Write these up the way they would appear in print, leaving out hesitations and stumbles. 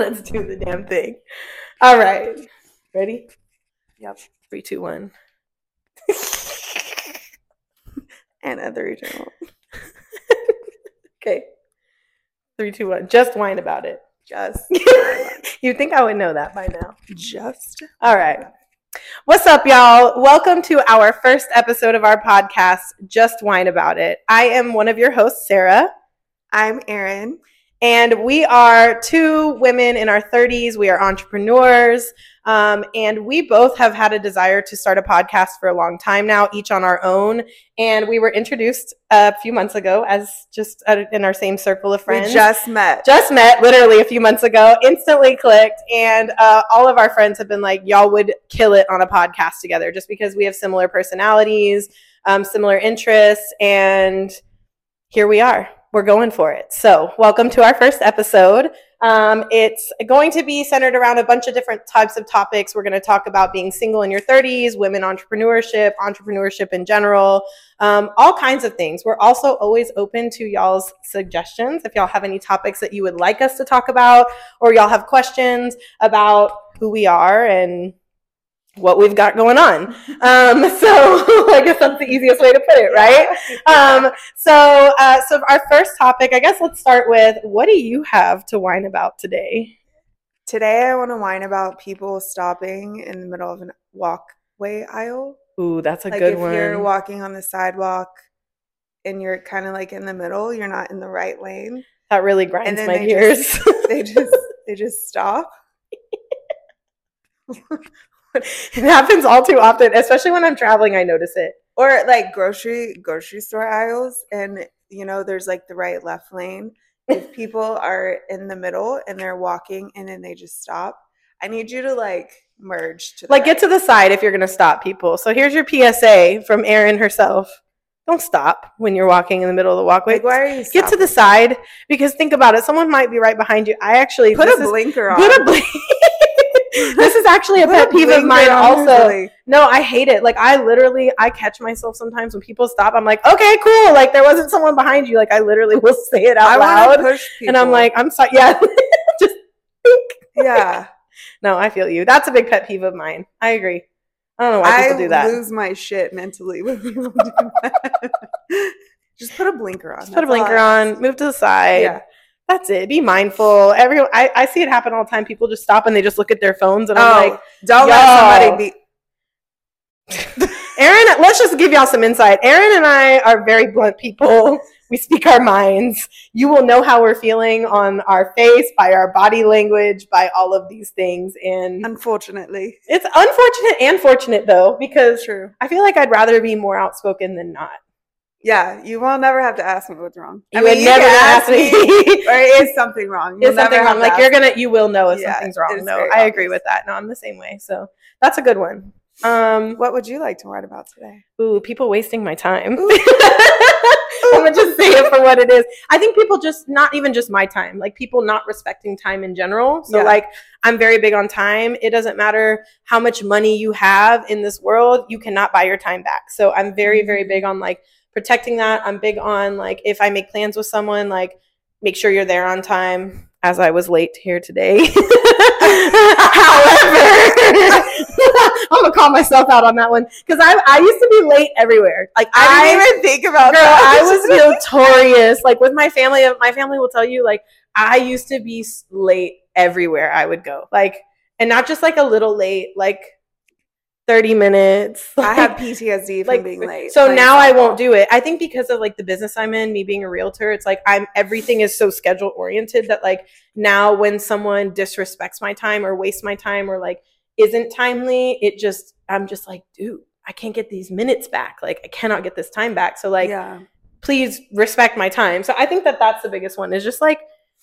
Let's do the damn thing. All right. Ready? Yep. 3, 2, 1. And 3, 2, 1. Okay. 3, 2, 1. Just whine about it. Just. You'd think I would know that by now. Just. All right. What's up, y'all? Welcome to our first episode of our podcast, Just Whine About It. I am one of your hosts, Sarah. I'm Erin. And we are two women in our 30s. We are entrepreneurs. And we both have had a desire to start a podcast for a long time now, each on our own. And we were introduced a few months ago as just in our same circle of friends. We just met Literally a few months ago, instantly clicked. And all of our friends have been like, y'all would kill it on a podcast together just because we have similar personalities, similar interests. And here we are. We're going for it. So welcome to our first episode. It's going to be centered around a bunch of different types of topics. We're going to talk about being single in your 30s, women entrepreneurship in general, all kinds of things. We're also always open to y'all's suggestions. If y'all have any topics that you would like us to talk about, or y'all have questions about who we are and what we've got going on. So I guess that's the easiest way to put it, right? So our first topic, I guess let's start with, what do you have to whine about today? Today I want to whine about people stopping in the middle of a walkway aisle. Ooh, that's a good one. If you're walking on the sidewalk and you're kind of like in the middle, you're not in the right lane. That really grinds my gears. They just stop. It happens all too often, especially when I'm traveling. I notice it. Or like grocery store aisles, and there's like the right left lane. If people are in the middle and they're walking and then they just stop, I need you to like merge to the get to the side if you're gonna stop people. So here's your PSA from Erin herself. Don't stop when you're walking in the middle of the walkway. Like, why are you stopping? Get to the side, because think about it. Someone might be right behind you. I actually put a blinker on. This is actually a pet peeve of mine also. No, I hate it. Like, I catch myself sometimes when people stop. I'm like, okay, cool. Like, there wasn't someone behind you. Like, I literally will say it out loud. Push people. And I'm like, I'm sorry. Yeah. Just think. Yeah. No, I feel you. That's a big pet peeve of mine. I agree. I don't know why people do that. I lose my shit mentally when people do that. Just put a blinker on. Put a blinker on. Move to the side. Yeah. That's it. Be mindful. Everyone, I see it happen all the time. People just stop and they just look at their phones, and I'm like, don't let somebody be. Erin, let's just give y'all some insight. Erin and I are very blunt people. We speak our minds. You will know how we're feeling on our face, by our body language, by all of these things. And unfortunately, it's unfortunate and fortunate though, because true. I feel like I'd rather be more outspoken than not. Yeah, you will never have to ask me what's wrong. You would never ask me, or is something wrong? Is something wrong? Like you will know if something's wrong. No, I agree with that. No, I'm the same way. So that's a good one. What would you like to write about today? Ooh, people wasting my time. I'm gonna just say it for what it is. I think people just, not even just my time, like people not respecting time in general. So like, I'm very big on time. It doesn't matter how much money you have in this world, you cannot buy your time back. So I'm very, very big on like protecting that. I'm big on like, if I make plans with someone, like make sure you're there on time, as I was late here today. However, I'm gonna call myself out on that one, because I used to be late everywhere. Like I didn't even think about that. I was notorious. Like with my family will tell you, like I used to be late everywhere I would go. Like, and not just like a little late, like 30 minutes. I have PTSD from being late. So now I won't do it. I think because of like the business I'm in, me being a realtor, it's like everything is so schedule oriented that like now when someone disrespects my time or wastes my time or like isn't timely, I'm just like, dude, I can't get these minutes back. Like I cannot get this time back. So like, please respect my time. So I think that's the biggest one, is just like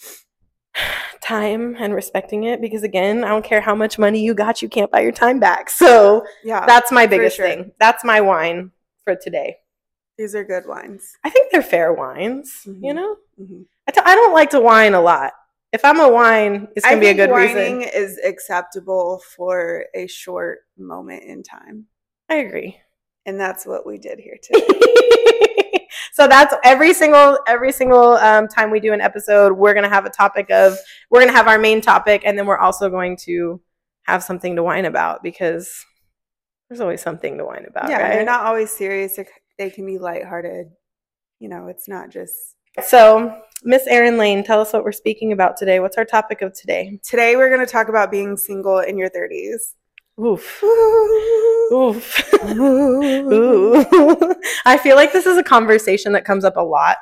time and respecting it, because again, I don't care how much money you got, you can't buy your time back. So that's my biggest thing. That's my wine for today. These are good wines. I think they're fair wines. You know, I don't like to whine a lot. If I'm a whine, it's gonna be a good reason. Whining is acceptable for a short moment in time. I agree. And that's what we did here today. So that's every single time we do an episode, we're gonna have we're gonna have our main topic, and then we're also going to have something to whine about, because there's always something to whine about. Yeah, right? they're not always serious. They can be lighthearted. It's not just. So, Miss Erin Lane, tell us what we're speaking about today. What's our topic of today? Today we're going to talk about being single in your 30s. Oof. Oof. Ooh. I feel like this is a conversation that comes up a lot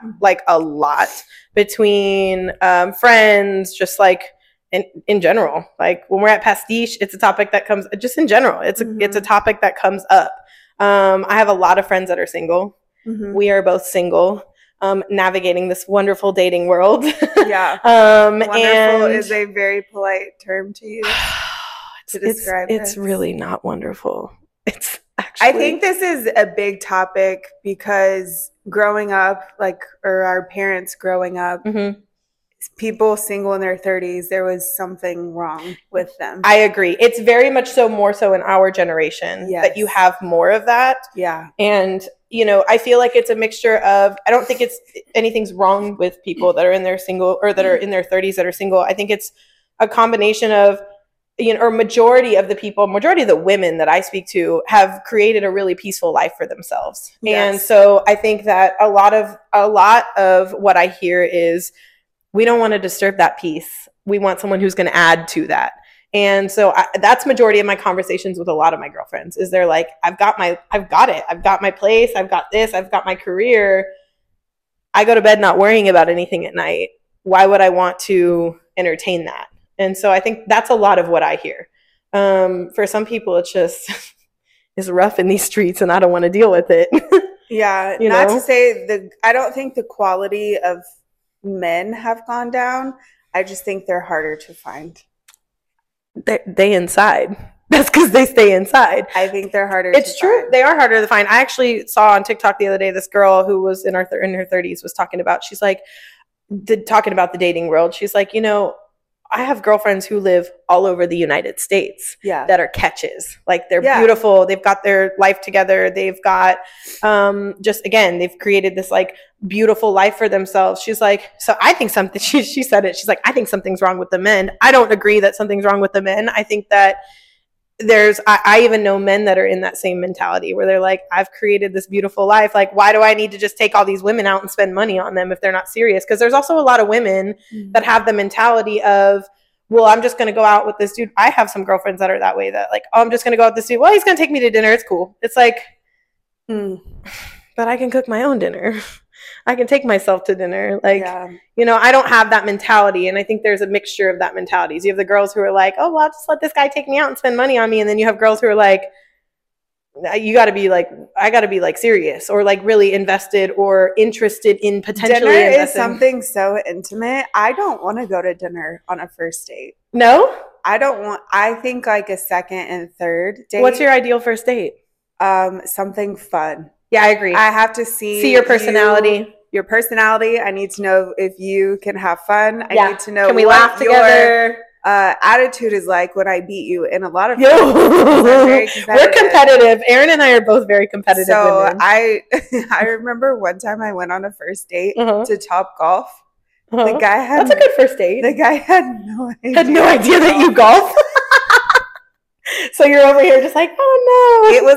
between friends, just like in general. Like when we're at Pastiche, it's a topic that comes just in general. It's a topic that comes up. I have a lot of friends that are single. Mm-hmm. We are both single. Navigating this wonderful dating world. Yeah. Wonderful is a very polite term to use to describe it. It's really not wonderful. It's actually. I think this is a big topic because growing up, or our parents growing up, mm-hmm. people single in their 30s, there was something wrong with them. I agree. It's very much so, more so in our generation, that you have more of that. Yeah. And I feel like it's a mixture of, I don't think anything's wrong with people that are in their single or that are in their 30s that are single. I think it's a combination of, or majority of the women that I speak to have created a really peaceful life for themselves. Yes. And so I think that a lot of what I hear is, we don't want to disturb that peace. We want someone who's going to add to that. And so that's majority of my conversations with a lot of my girlfriends is they're like, I've got it. I've got my place. I've got this. I've got my career. I go to bed not worrying about anything at night. Why would I want to entertain that? And so I think that's a lot of what I hear. For some people, it's just it's rough in these streets and I don't want to deal with it. Yeah. Not to say I don't think the quality of men have gone down. I just think they're harder to find. They inside. That's because they stay inside. I think they're harder It's true. They are harder to find. I actually saw on TikTok the other day, this girl who was in her 30s was talking about the dating world. She's like, I have girlfriends who live all over the United States that are catches. Like they're beautiful. They've got their life together. They've got they've created this like beautiful life for themselves. She's like, so I think something, she said it. She's like, I think something's wrong with the men. I don't agree that something's wrong with the men. I think that I even know men that are in that same mentality where they're like, I've created this beautiful life. Like, why do I need to just take all these women out and spend money on them if they're not serious? Because there's also a lot of women that have the mentality of, well, I'm just going to go out with this dude. I have some girlfriends that are that way, that like, oh, I'm just going to go out with this dude. Well, he's going to take me to dinner. It's cool. It's like, but I can cook my own dinner. I can take myself to dinner. Like, I don't have that mentality. And I think there's a mixture of that mentalities. You have the girls who are like, oh, well, I'll just let this guy take me out and spend money on me. And then you have girls who are like, I got to be like serious or like really invested or interested in potentially. Dinner is something so intimate. I don't want to go to dinner on a first date. No? I think like a second and third date. What's your ideal first date? Something fun. Yeah, I agree. I have to see your personality. Your personality. I need to know if you can have fun. I need to know. Can we laugh together? Attitude is like when I beat you, and a lot of we're competitive. Erin and I are both very competitive. So women. I remember one time I went on a first date to Top Golf. The guy that's a good first date. The guy had no idea that you golf. So you're over here just like, oh no.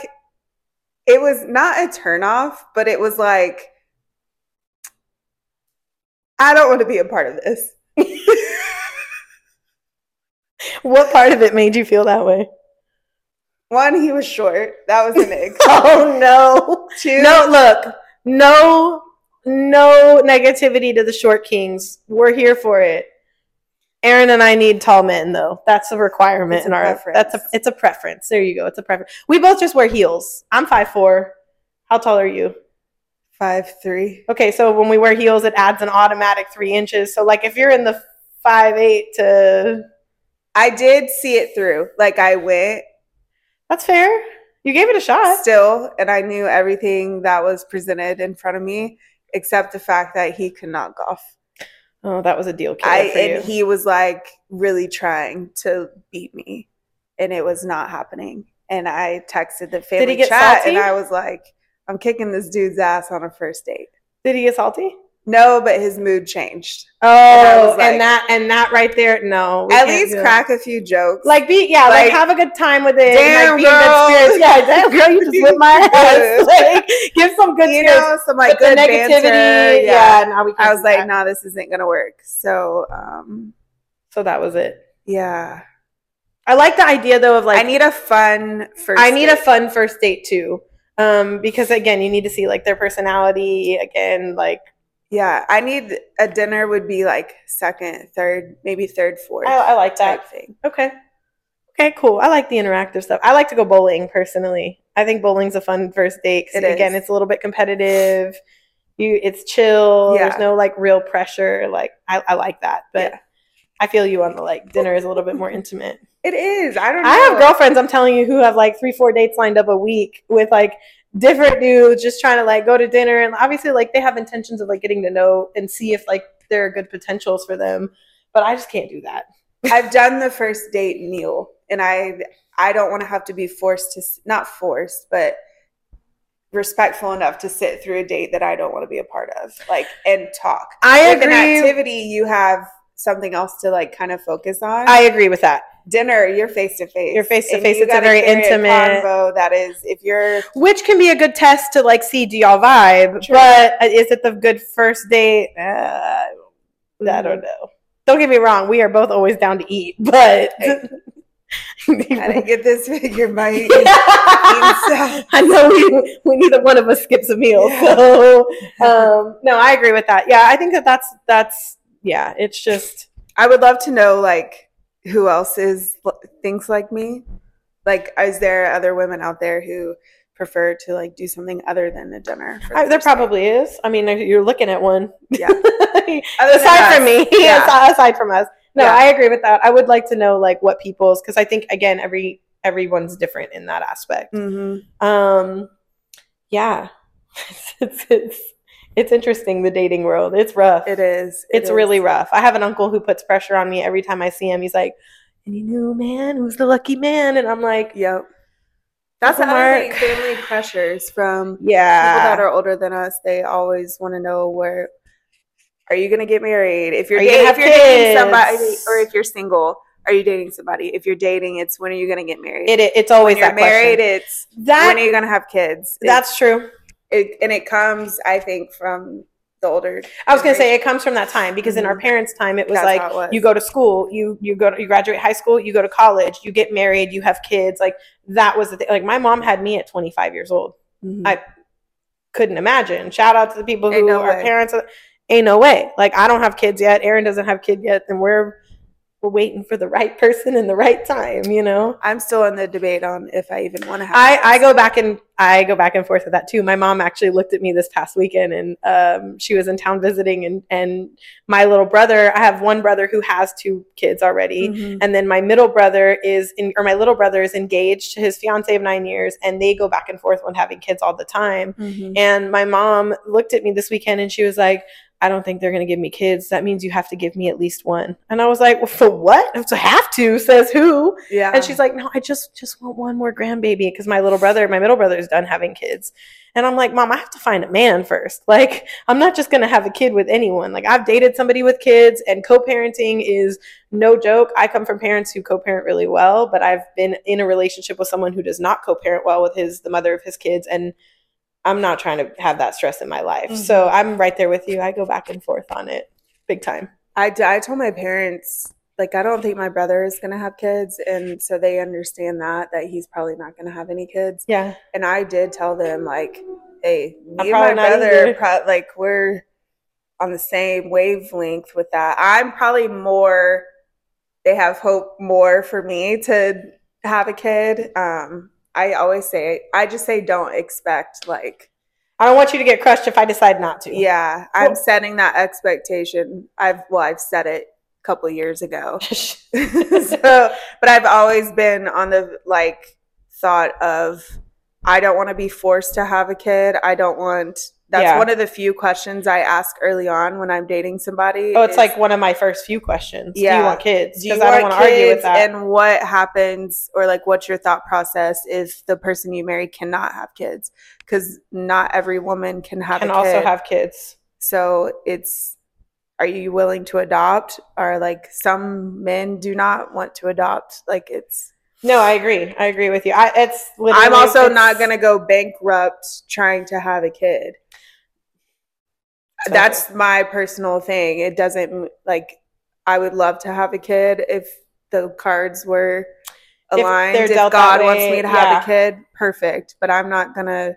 It was not a turnoff, but it was like, I don't want to be a part of this. What part of it made you feel that way? One, he was short. That was an ick. Oh no. Two, no, look, no negativity to the short kings. We're here for it. Erin and I need tall men, though. That's a requirement in our. It's a preference. There you go. It's a preference. We both just wear heels. I'm 5'4". How tall are you? 5'3". Okay, so when we wear heels, it adds an automatic 3 inches. So like if you're in the 5'8" to, I did see it through. Like I went. That's fair. You gave it a shot. Still, and I knew everything that was presented in front of me, except the fact that he could not golf. Oh, that was a deal killer for you. And he was like really trying to beat me, and it was not happening. And I texted the family chat, and I was like, "I'm kicking this dude's ass on a first date." Did he get salty? No, but his mood changed. Oh, and that right there, no. At least crack a few jokes. Like like have a good time with it. Damn, and, like, be in good spirits. Yeah, damn girl, you just whipped my ass. Like, give some good spirits. Some like good negativity. Banter. Yeah, now we can't. I was like, nah, this isn't gonna work. So so that was it. Yeah. I like the idea though of like I need a fun first date too. Because again, you need to see like their personality again, like yeah, I need a dinner would be like second, third, maybe third, fourth. I like that thing. Okay, cool. I like the interactive stuff. I like to go bowling personally. I think bowling's a fun first date because again, it's a little bit competitive. It's chill. Yeah. There's no like real pressure. Like I like that, but I feel you on the like dinner is a little bit more intimate. It is. I don't know. I have girlfriends, I'm telling you, who have like 3-4 dates lined up a week with like different dudes just trying to like go to dinner, and obviously like they have intentions of like getting to know and see if like there are good potentials for them, but I just can't do that. I've done the first date meal, and I don't want to have to be not forced, but respectful enough to sit through a date that I don't want to be a part of, like, and talk. I agree. With an activity, you have something else to like kind of focus on. I agree with that. Dinner, you're face to face. You're face to face. It's a very intimate convo. That is, which can be a good test to like see do y'all vibe. True. But is it the good first date? I don't know. Don't get me wrong. We are both always down to eat, but I didn't get this figure by I know we neither one of us skips a meal. Yeah. So no, I agree with that. Yeah, I think that's yeah. It's just I would love to know like who else thinks like me. Like, is there other women out there who prefer to like do something other than a dinner? There probably is. I mean, you're looking at one. Yeah. Aside from me, aside from us. No, I agree with that. I would like to know like what people's, because I think again everyone's different in that aspect. Mm-hmm. Yeah, it's interesting, the dating world. It's rough. It is. It's really rough. I have an uncle who puts pressure on me every time I see him. He's like, "And you knew, man, who's the lucky man?" And I'm like, "Yep." That's another thing, family pressures from people that are older than us. They always want to know where are you going to get married? If you're dating somebody, or if you're single, are you dating somebody? If you're dating, it's when are you going to get married? It's always when you're married. It's when are you going to have kids? That's true. It comes, I think, from the older. I was going to say it comes from that time because in our parents' time, it was you go to school, you graduate high school, you go to college, you get married, you have kids. Like that was the thing. Like my mom had me at 25 years old. Mm-hmm. I couldn't imagine. Shout out to the people who are parents. Ain't no way. Like I don't have kids yet. Aaron doesn't have kids yet, and we're waiting for the right person in the right time, you know? I'm still in the debate on if I even want to have I go back and forth with that too. My mom actually looked at me this past weekend, and she was in town visiting, and my little brother, I have one brother who has 2 kids already. Mm-hmm. And then my little brother is engaged to his fiance of 9 years, and they go back and forth when having kids all the time. Mm-hmm. And my mom looked at me this weekend and she was like, "I don't think they're going to give me kids. That means you have to give me at least one." And I was like, "Well, for what?" "So have to, says who?" Yeah. And she's like, "No, I just want one more grandbaby," because my middle brother is done having kids. And I'm like, "Mom, I have to find a man first. Like, I'm not just going to have a kid with anyone. Like, I've dated somebody with kids, and co-parenting is no joke. I come from parents who co-parent really well, but I've been in a relationship with someone who does not co-parent well with the mother of his kids, and I'm not trying to have that stress in my life." Mm-hmm. So I'm right there with you. I go back and forth on it big time. I told my parents, like, I don't think my brother is going to have kids. And so they understand that he's probably not going to have any kids. Yeah. And I did tell them, like, hey, me and my brother, like, we're on the same wavelength with that. I'm probably they have hope more for me to have a kid. I always say, don't expect, like, I don't want you to get crushed if I decide not to. Yeah. I'm setting that expectation. I've set it a couple of years ago. But I've always been on the, like, thought of, I don't want to be forced to have a kid. I don't want That's one of the few questions I ask early on when I'm dating somebody. Oh, it's like one of my first few questions. Yeah. Do you want kids? Because I don't want to argue with that. And what happens, or like what's your thought process if the person you marry cannot have kids? Because not every woman can have a kid. Also have kids. So are you willing to adopt? Or like some men do not want to adopt. Like it's... No, I agree. I agree with you. I'm also not going to go bankrupt trying to have a kid. That's my personal thing. It doesn't, like, I would love to have a kid if the cards were aligned. If God wants me to have a kid, perfect. But I'm not going to.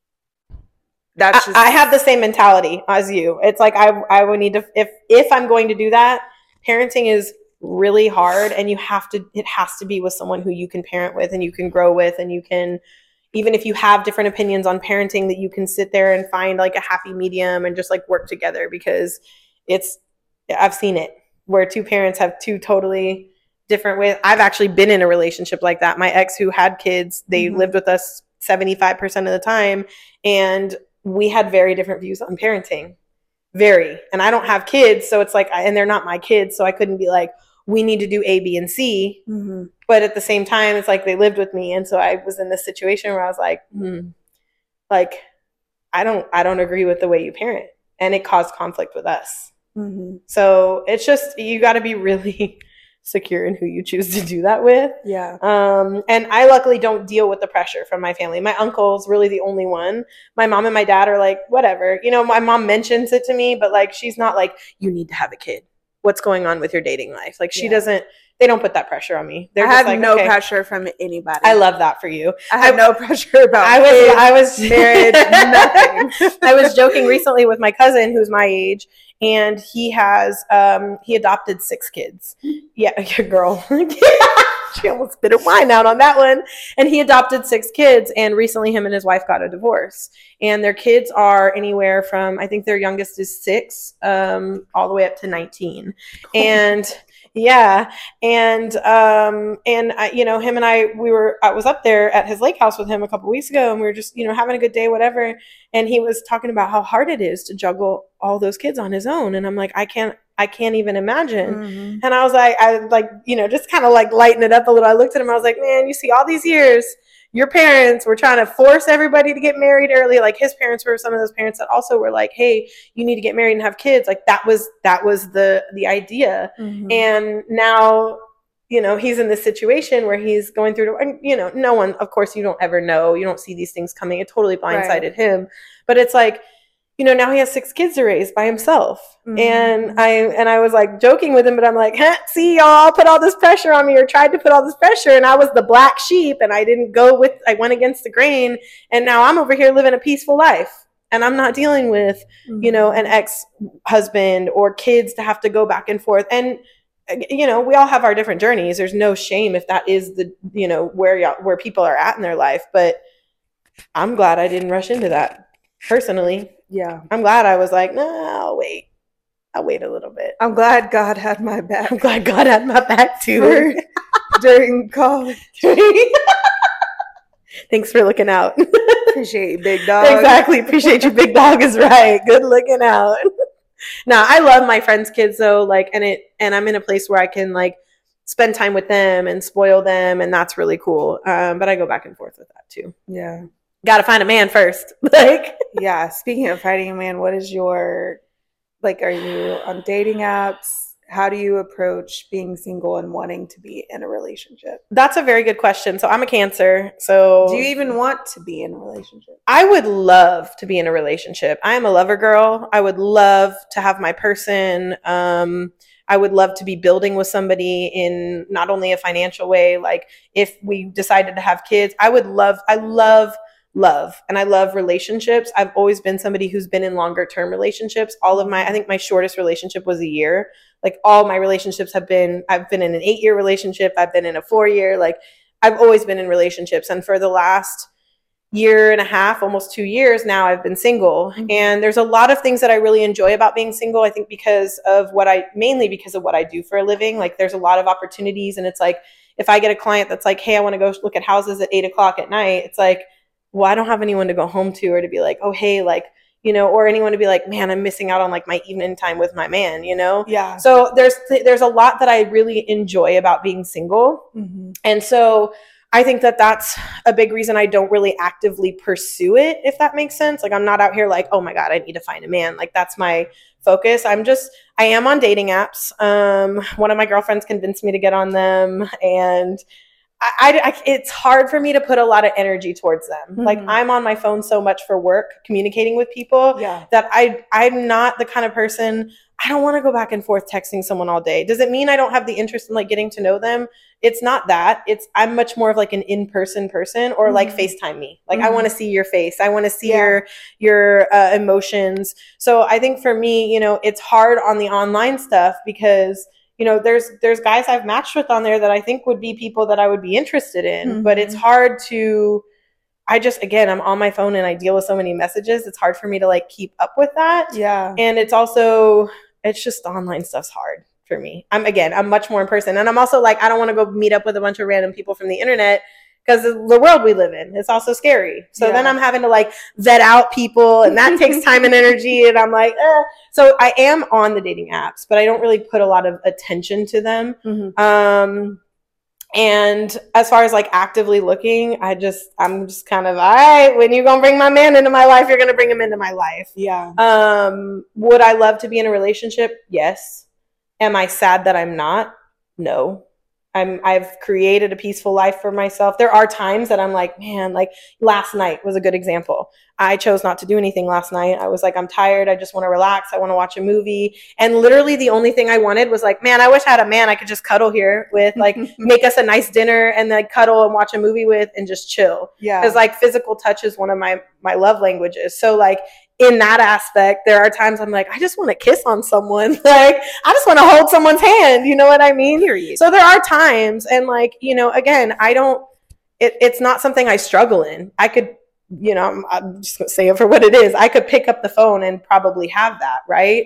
That's just. I have the same mentality as you. It's like I would need to, if I'm going to do that, parenting is really hard, and it has to be with someone who you can parent with and you can grow with, and you can, even if you have different opinions on parenting, that you can sit there and find like a happy medium and just like work together, because I've seen it where two parents have two totally different ways. I've actually been in a relationship like that. My ex, who had kids, they lived with us 75% of the time, and we had very different views on parenting. And I don't have kids, so it's like, and they're not my kids, so I couldn't be like, we need to do A, B, and C. Mm-hmm. But at the same time, it's like they lived with me. And so I was in this situation where I was like, like, I don't agree with the way you parent. And it caused conflict with us. Mm-hmm. So it's just, you got to be really secure in who you choose to do that with. Yeah. And I luckily don't deal with the pressure from my family. My uncle's really the only one. My mom and my dad are like, whatever. You know, my mom mentions it to me, but like, she's not like, you need to have a kid. What's going on with your dating life? Like she doesn't, they don't put that pressure on me. I have no pressure from anybody. I love that for you. I have no pressure about I was marriage, nothing. I was joking recently with my cousin who's my age, and he has, he adopted 6 kids. Yeah, your girl. She almost spit her wine out on that one. And he adopted 6 kids, and recently him and his wife got a divorce. And their kids are anywhere from, I think their youngest is 6, all the way up to 19. And yeah. And I, you know, him and I was up there at his lake house with him a couple weeks ago, and we were just, you know, having a good day, whatever. And he was talking about how hard it is to juggle all those kids on his own. And I'm like, I can't even imagine. Mm-hmm. And I was like, you know, just kind of like lighten it up a little. I looked at him, I was like, man, you see all these years, your parents were trying to force everybody to get married early. Like his parents were some of those parents that also were like, hey, you need to get married and have kids. Like that was the idea. Mm-hmm. And now, you know, he's in this situation where he's going through, and, you know, no one, of course, you don't ever know. You don't see these things coming. It totally blindsided him. But it's like, you know, now he has 6 kids to raise by himself. Mm-hmm. And I was like joking with him, but I'm like, see, y'all put all this pressure on me, or tried to put all this pressure. And I was the black sheep, and I went against the grain. And now I'm over here living a peaceful life. And I'm not dealing with, mm-hmm. you know, an ex-husband or kids to have to go back and forth. And, you know, we all have our different journeys. There's no shame if that is the, you know, where people are at in their life. But I'm glad I didn't rush into that personally. Yeah. I'm glad I was like, no, I'll wait a little bit. I'm glad God had my back. I'm glad God had my back too. During college. Thanks for looking out. Appreciate you, big dog. Exactly. Appreciate you, big dog is right. Good looking out. Now, I love my friends' kids though, like, and I'm in a place where I can like spend time with them and spoil them, and that's really cool. But I go back and forth with that too. Yeah. Got to find a man first. Like, yeah. Speaking of finding a man, what is your, like, are you on dating apps? How do you approach being single and wanting to be in a relationship? That's a very good question. So I'm a Cancer. So do you even want to be in a relationship? I would love to be in a relationship. I am a lover girl. I would love to have my person. I would love to be building with somebody in not only a financial way, like if we decided to have kids, I love and I love relationships. I've always been somebody who's been in longer term relationships. I think my shortest relationship was a year. Like all my relationships I've been in an 8-year relationship. I've been in a 4-year, like I've always been in relationships. And for the last year and a half, almost 2 years now, I've been single. And there's a lot of things that I really enjoy about being single. I think mainly because of what I do for a living. Like there's a lot of opportunities, and it's like, if I get a client that's like, hey, I want to go look at houses at 8:00 at night, it's like, well, I don't have anyone to go home to, or to be like, oh, hey, like, you know, or anyone to be like, man, I'm missing out on like my evening time with my man, you know? Yeah. So there's a lot that I really enjoy about being single. Mm-hmm. And so I think that that's a big reason I don't really actively pursue it, if that makes sense. Like, I'm not out here like, oh my God, I need to find a man. Like, that's my focus. I am on dating apps. One of my girlfriends convinced me to get on them, and it's hard for me to put a lot of energy towards them. Mm-hmm. Like, I'm on my phone so much for work, communicating with people, that I'm not the kind of person, I don't want to go back and forth texting someone all day. Does it mean I don't have the interest in like getting to know them? It's not that. I'm much more of like an in-person person, or like FaceTime me. Like, I want to see your face. I want to see your emotions. So I think for me, you know, it's hard on the online stuff because, you know, there's guys I've matched with on there that I think would be people that I would be interested in, but it's hard to, again, I'm on my phone and I deal with so many messages. It's hard for me to like keep up with that. Yeah. And it's just online stuff's hard for me. I'm much more in person. And I'm also like, I don't want to go meet up with a bunch of random people from the internet because the world we live in, it's also scary. So then I'm having to like vet out people, and that takes time and energy. And I'm like, So I am on the dating apps, but I don't really put a lot of attention to them. And as far as like actively looking, I'm just kind of, all right, when you gonna bring my man into my life, you're gonna bring him into my life. Yeah. Would I love to be in a relationship? Yes. Am I sad that I'm not? No. I've created a peaceful life for myself. There are times that I'm like, man, like last night was a good example. I chose not to do anything last night. I was like, I'm tired. I just want to relax. I want to watch a movie. And literally the only thing I wanted was like, man, I wish I had a man I could just cuddle here with, like make us a nice dinner and then cuddle and watch a movie with and just chill. Yeah. Because like physical touch is one of my love languages. So like in that aspect, there are times I'm like, I just want to kiss on someone. Like, I just want to hold someone's hand. You know what I mean? Period. So there are times, and like, you know, again, it's not something I struggle in. I could, you know, I'm just going to say it for what it is. I could pick up the phone and probably have that, right?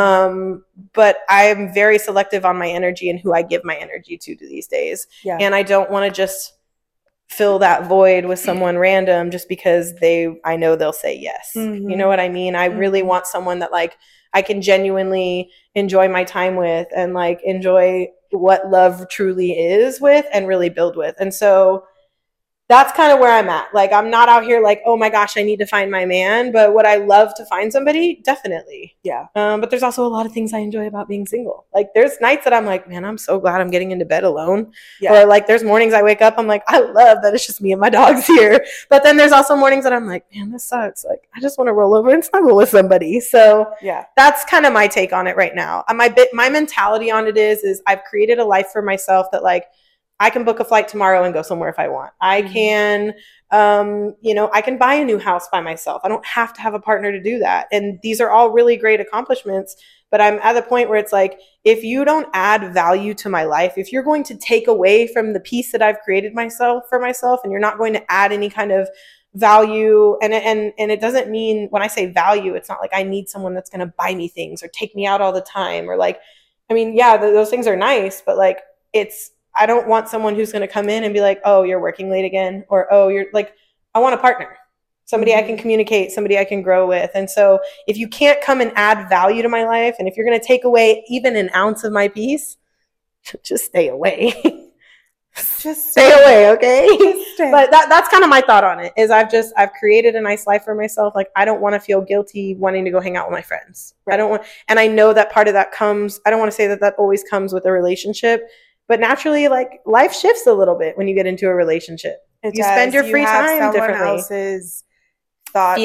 But I'm very selective on my energy and who I give my energy to these days. Yeah. And I don't want to just fill that void with someone random just because I know they'll say yes. You know what I mean? I really want someone that like I can genuinely enjoy my time with and like enjoy what love truly is with and really build with. And so that's kind of where I'm at. Like, I'm not out here like, oh my gosh, I need to find my man. But would I love to find somebody? Definitely. Yeah. But there's also a lot of things I enjoy about being single. Like, there's nights that I'm like, man, I'm so glad I'm getting into bed alone. Yeah. Or like, there's mornings I wake up, I'm like, I love that it's just me and my dogs here. But then there's also mornings that I'm like, man, this sucks. Like, I just want to roll over and snuggle with somebody. So yeah, that's kind of my take on it right now. My mentality on it is I've created a life for myself that like, I can book a flight tomorrow and go somewhere if I want. I can, you know, I can buy a new house by myself. I don't have to have a partner to do that. And these are all really great accomplishments. But I'm at the point where it's like, if you don't add value to my life, if you're going to take away from the peace that I've created for myself, and you're not going to add any kind of value, and it doesn't mean, when I say value, it's not like I need someone that's going to buy me things or take me out all the time, or like, I mean, yeah, those things are nice, but like, I don't want someone who's going to come in and be like, oh, you're working late again. Or, oh, you're like, I want a partner, somebody I can communicate, somebody I can grow with. And so if you can't come and add value to my life, and if you're going to take away even an ounce of my peace, just stay away. Just stay away. Okay. But that's kind of my thought on it, is I've created a nice life for myself. Like, I don't want to feel guilty wanting to go hang out with my friends. Right. And I know that part of that comes, I don't want to say that always comes with a relationship, but naturally, like, life shifts a little bit when you get into a relationship. You spend your free time differently. Someone else's thoughts,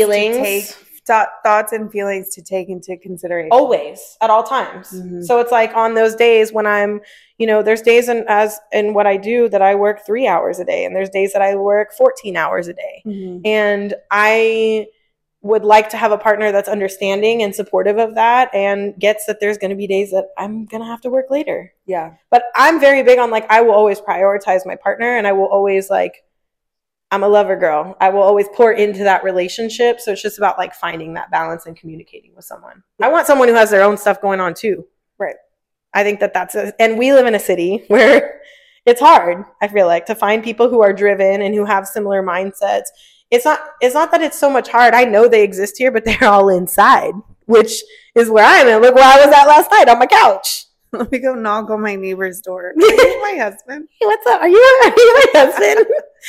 thoughts and feelings to take into consideration. Always, at all times. So it's like on those days when I'm, you know, there's days in what I do that I work 3 hours a day, and there's days that I work 14 hours a day. And I would like to have a partner that's understanding and supportive of that, and gets that there's going to be days that I'm going to have to work later. Yeah. But I'm very big on, like, I will always prioritize my partner, and I will always, like, I'm a lover girl. I will always pour into that relationship. So it's just about like finding that balance and communicating with someone. I want someone who has their own stuff going on too. Right. I think and we live in a city where it's hard, I feel like, to find people who are driven and who have similar mindsets. it's not that it's so much hard. I know they exist here, but they're all inside, which is where I am. And look where I was at last night on my couch. Let me go knock on my neighbor's door. Are you my husband? Hey, what's up? Are you my husband?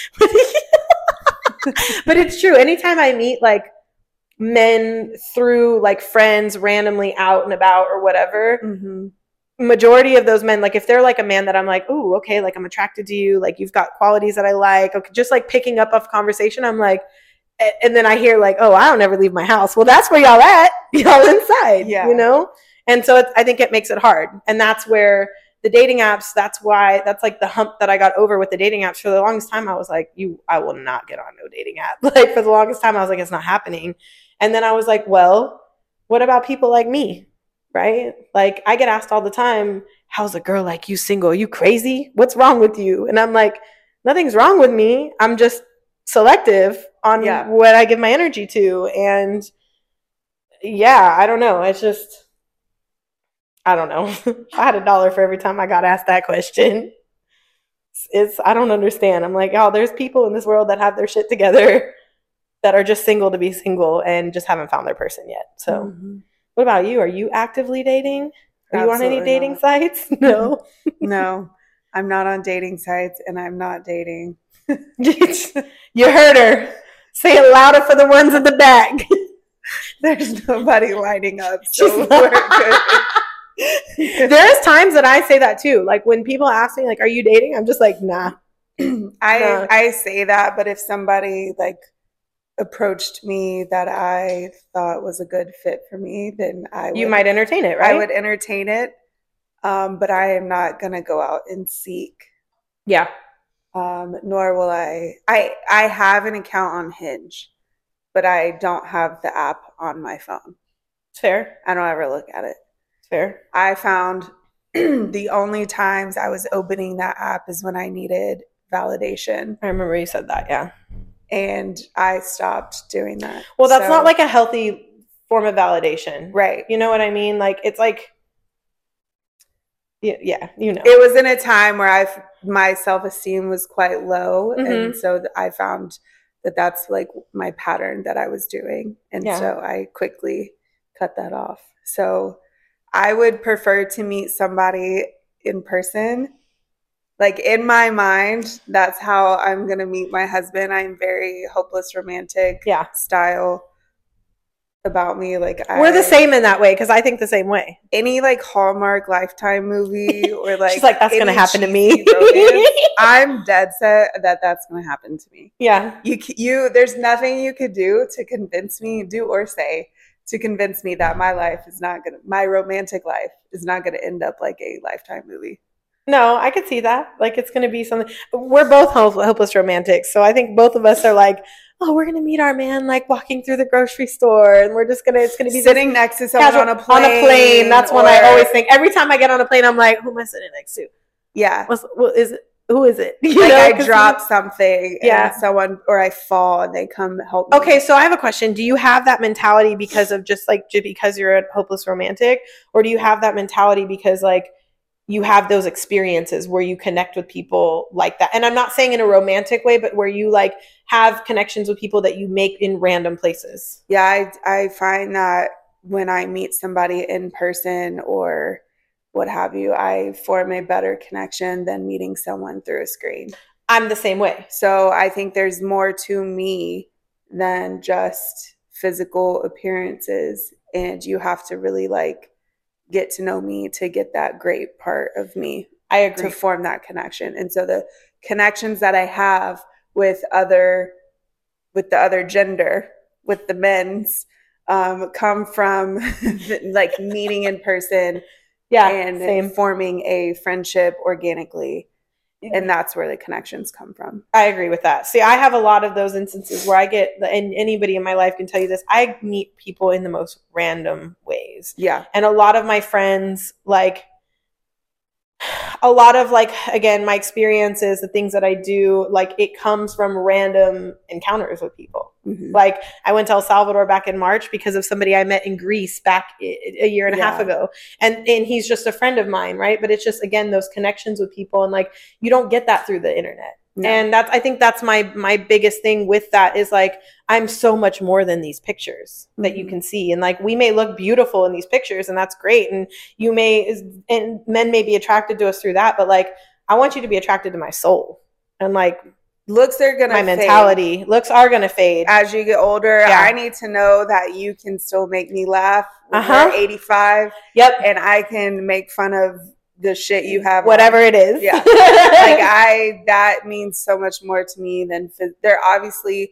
But it's true. Anytime I meet like men through like friends randomly out and about or whatever, majority of those men, like if they're like a man that I'm like, oh, okay, like I'm attracted to you, like you've got qualities that I like, okay, just like picking up off conversation, I'm like, and then I hear like, oh, I don't ever leave my house. Well, that's where y'all at. Y'all inside, you know? And so I think it makes it hard. And that's where the dating apps, that's like the hump that I got over with the dating apps. For the longest time, I was like, I will not get on no dating app. Like for the longest time, I was like, it's not happening. And then I was like, well, what about people like me? Right? Like I get asked all the time, how's a girl like you single? Are you crazy? What's wrong with you? And I'm like, nothing's wrong with me. I'm just selective on what I give my energy to. And yeah, I don't know. It's just, I don't know. I had $1 for every time I got asked that question. I don't understand. I'm like, oh, there's people in this world that have their shit together that are just single to be single and just haven't found their person yet. So what about you? Are you actively dating? Are you on any dating sites? No. No, I'm not on dating sites and I'm not dating. You heard her. Say it louder for the ones in the back. There's nobody lining up, so we're good. There's times that I say that too. Like when people ask me, like, "Are you dating?" I'm just like, "Nah." I say that, but if somebody like approached me that I thought was a good fit for me, then you might entertain it, right? I would entertain it, but I am not gonna go out and seek. Yeah. Nor will I. I have an account on Hinge, but I don't have the app on my phone. It's fair. I don't ever look at it. Fair. I found the only times I was opening that app is when I needed validation. I remember you said that, yeah. And I stopped doing that. Well, that's not like a healthy form of validation. Right. You know what I mean? Like, it's like, yeah, you know. It was in a time where my self-esteem was quite low. And so I found that that's like my pattern that I was doing. And so I quickly cut that off. So I would prefer to meet somebody in person. Like in my mind, that's how I'm going to meet my husband. I'm very hopeless romantic style about me. Like we're the same in that way because I think the same way. Any like Hallmark Lifetime movie or like she's like, that's going to happen to me. Romance, I'm dead set that that's going to happen to me. Yeah. You there's nothing you could do to convince me, do or say, to convince me that my romantic life is not going to end up like a Lifetime movie. No, I could see that. Like it's going to be something. We're both hopeless romantics. So I think both of us are like, oh, we're going to meet our man like walking through the grocery store and it's going to be sitting next to someone on a plane. On a plane. That's when I always think. Every time I get on a plane, I'm like, who am I sitting next to? Yeah. Who is it? Like I drop something and someone, or I fall and they come help me. Okay, so I have a question. Do you have that mentality because you're a hopeless romantic? Or do you have that mentality because like you have those experiences where you connect with people like that? And I'm not saying in a romantic way, but where you like have connections with people that you make in random places. Yeah, I find that when I meet somebody in person or what have you, I form a better connection than meeting someone through a screen. I'm the same way. So I think there's more to me than just physical appearances. And you have to really like get to know me to get that great part of me. I agree. To form that connection. And so the connections that I have with the other gender, with the men's, come from like meeting in person. Yeah, and forming a friendship organically. And that's where the connections come from. I agree with that. See, I have a lot of those instances where and anybody in my life can tell you this, I meet people in the most random ways. Yeah. And a lot of my friends, like, a lot of like, again, my experiences, the things that I do, like it comes from random encounters with people. Mm-hmm. Like I went to El Salvador back in March because of somebody I met in Greece back a year and a half ago. And he's just a friend of mine. Right. But it's just, again, those connections with people. And like, you don't get that through the internet. No. And I think that's my biggest thing with that is like, I'm so much more than these pictures that you can see. And like, we may look beautiful in these pictures and that's great. And and men may be attracted to us through that, but like, I want you to be attracted to my soul. And like, looks are gonna my fade. mentality. Looks are gonna fade. As you get older, I need to know that you can still make me laugh when you're 85. Yep. And I can make fun of the shit you have. Whatever it is. Yeah. Like that means so much more to me than there. Obviously,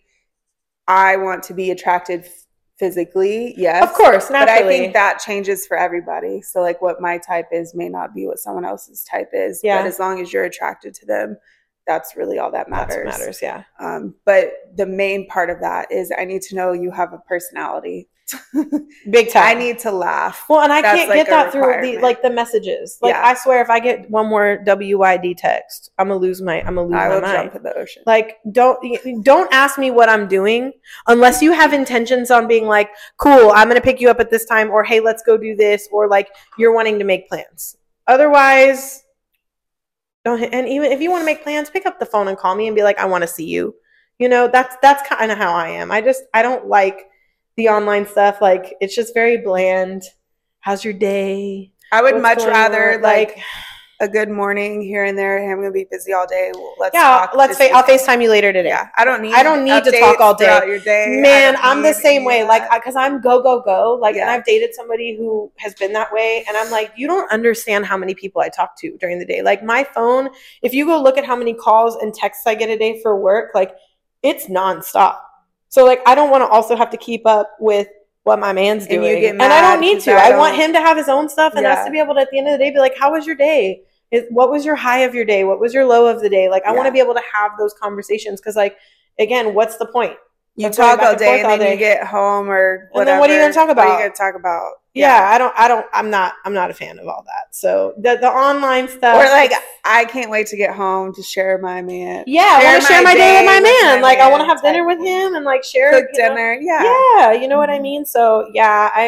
I want to be attracted physically. Yes. Of course. Naturally. But I think that changes for everybody. So like what my type is may not be what someone else's type is. Yeah. But as long as you're attracted to them, that's really all that matters. That's what matters, yeah. But the main part of that is I need to know you have a personality. Big time. I need to laugh. Well, and I can't get that through the messages. Like I swear, if I get one more WYD text, I'm gonna lose my mind. I will jump in the ocean. Like don't ask me what I'm doing unless you have intentions on being like, cool, I'm gonna pick you up at this time, or hey, let's go do this, or like you're wanting to make plans. Otherwise, don't. And even if you want to make plans, pick up the phone and call me and be like, I want to see you. You know, that's kind of how I am. I don't like the online stuff. Like, it's just very bland. How's your day? I would much rather like a good morning here and there. Hey, I'm gonna be busy all day. Let's talk. I'll FaceTime you later today. Yeah, I don't need to talk all day. Your day. Man, I'm the same way. Like, because I'm go. Like, and I've dated somebody who has been that way, and I'm like, you don't understand how many people I talk to during the day. Like, my phone, if you go look at how many calls and texts I get a day for work, like, it's nonstop. So, like, I don't want to also have to keep up with what my man's doing. And I don't need to. I want him to have his own stuff and us to be able to, at the end of the day, be like, how was your day? What was your high of your day? What was your low of the day? Like, I want to be able to have those conversations because, like, again, what's the point? You talk all day and then you get home or whatever. And then what are you going to talk about? What are you going to talk about? Yeah, I'm not a fan of all that. So the online stuff. Or like, I can't wait to get home to share my man. Yeah, I want to share my day with my man. Like, I want to have dinner with him and like share dinner. Yeah, you know what I mean? So yeah,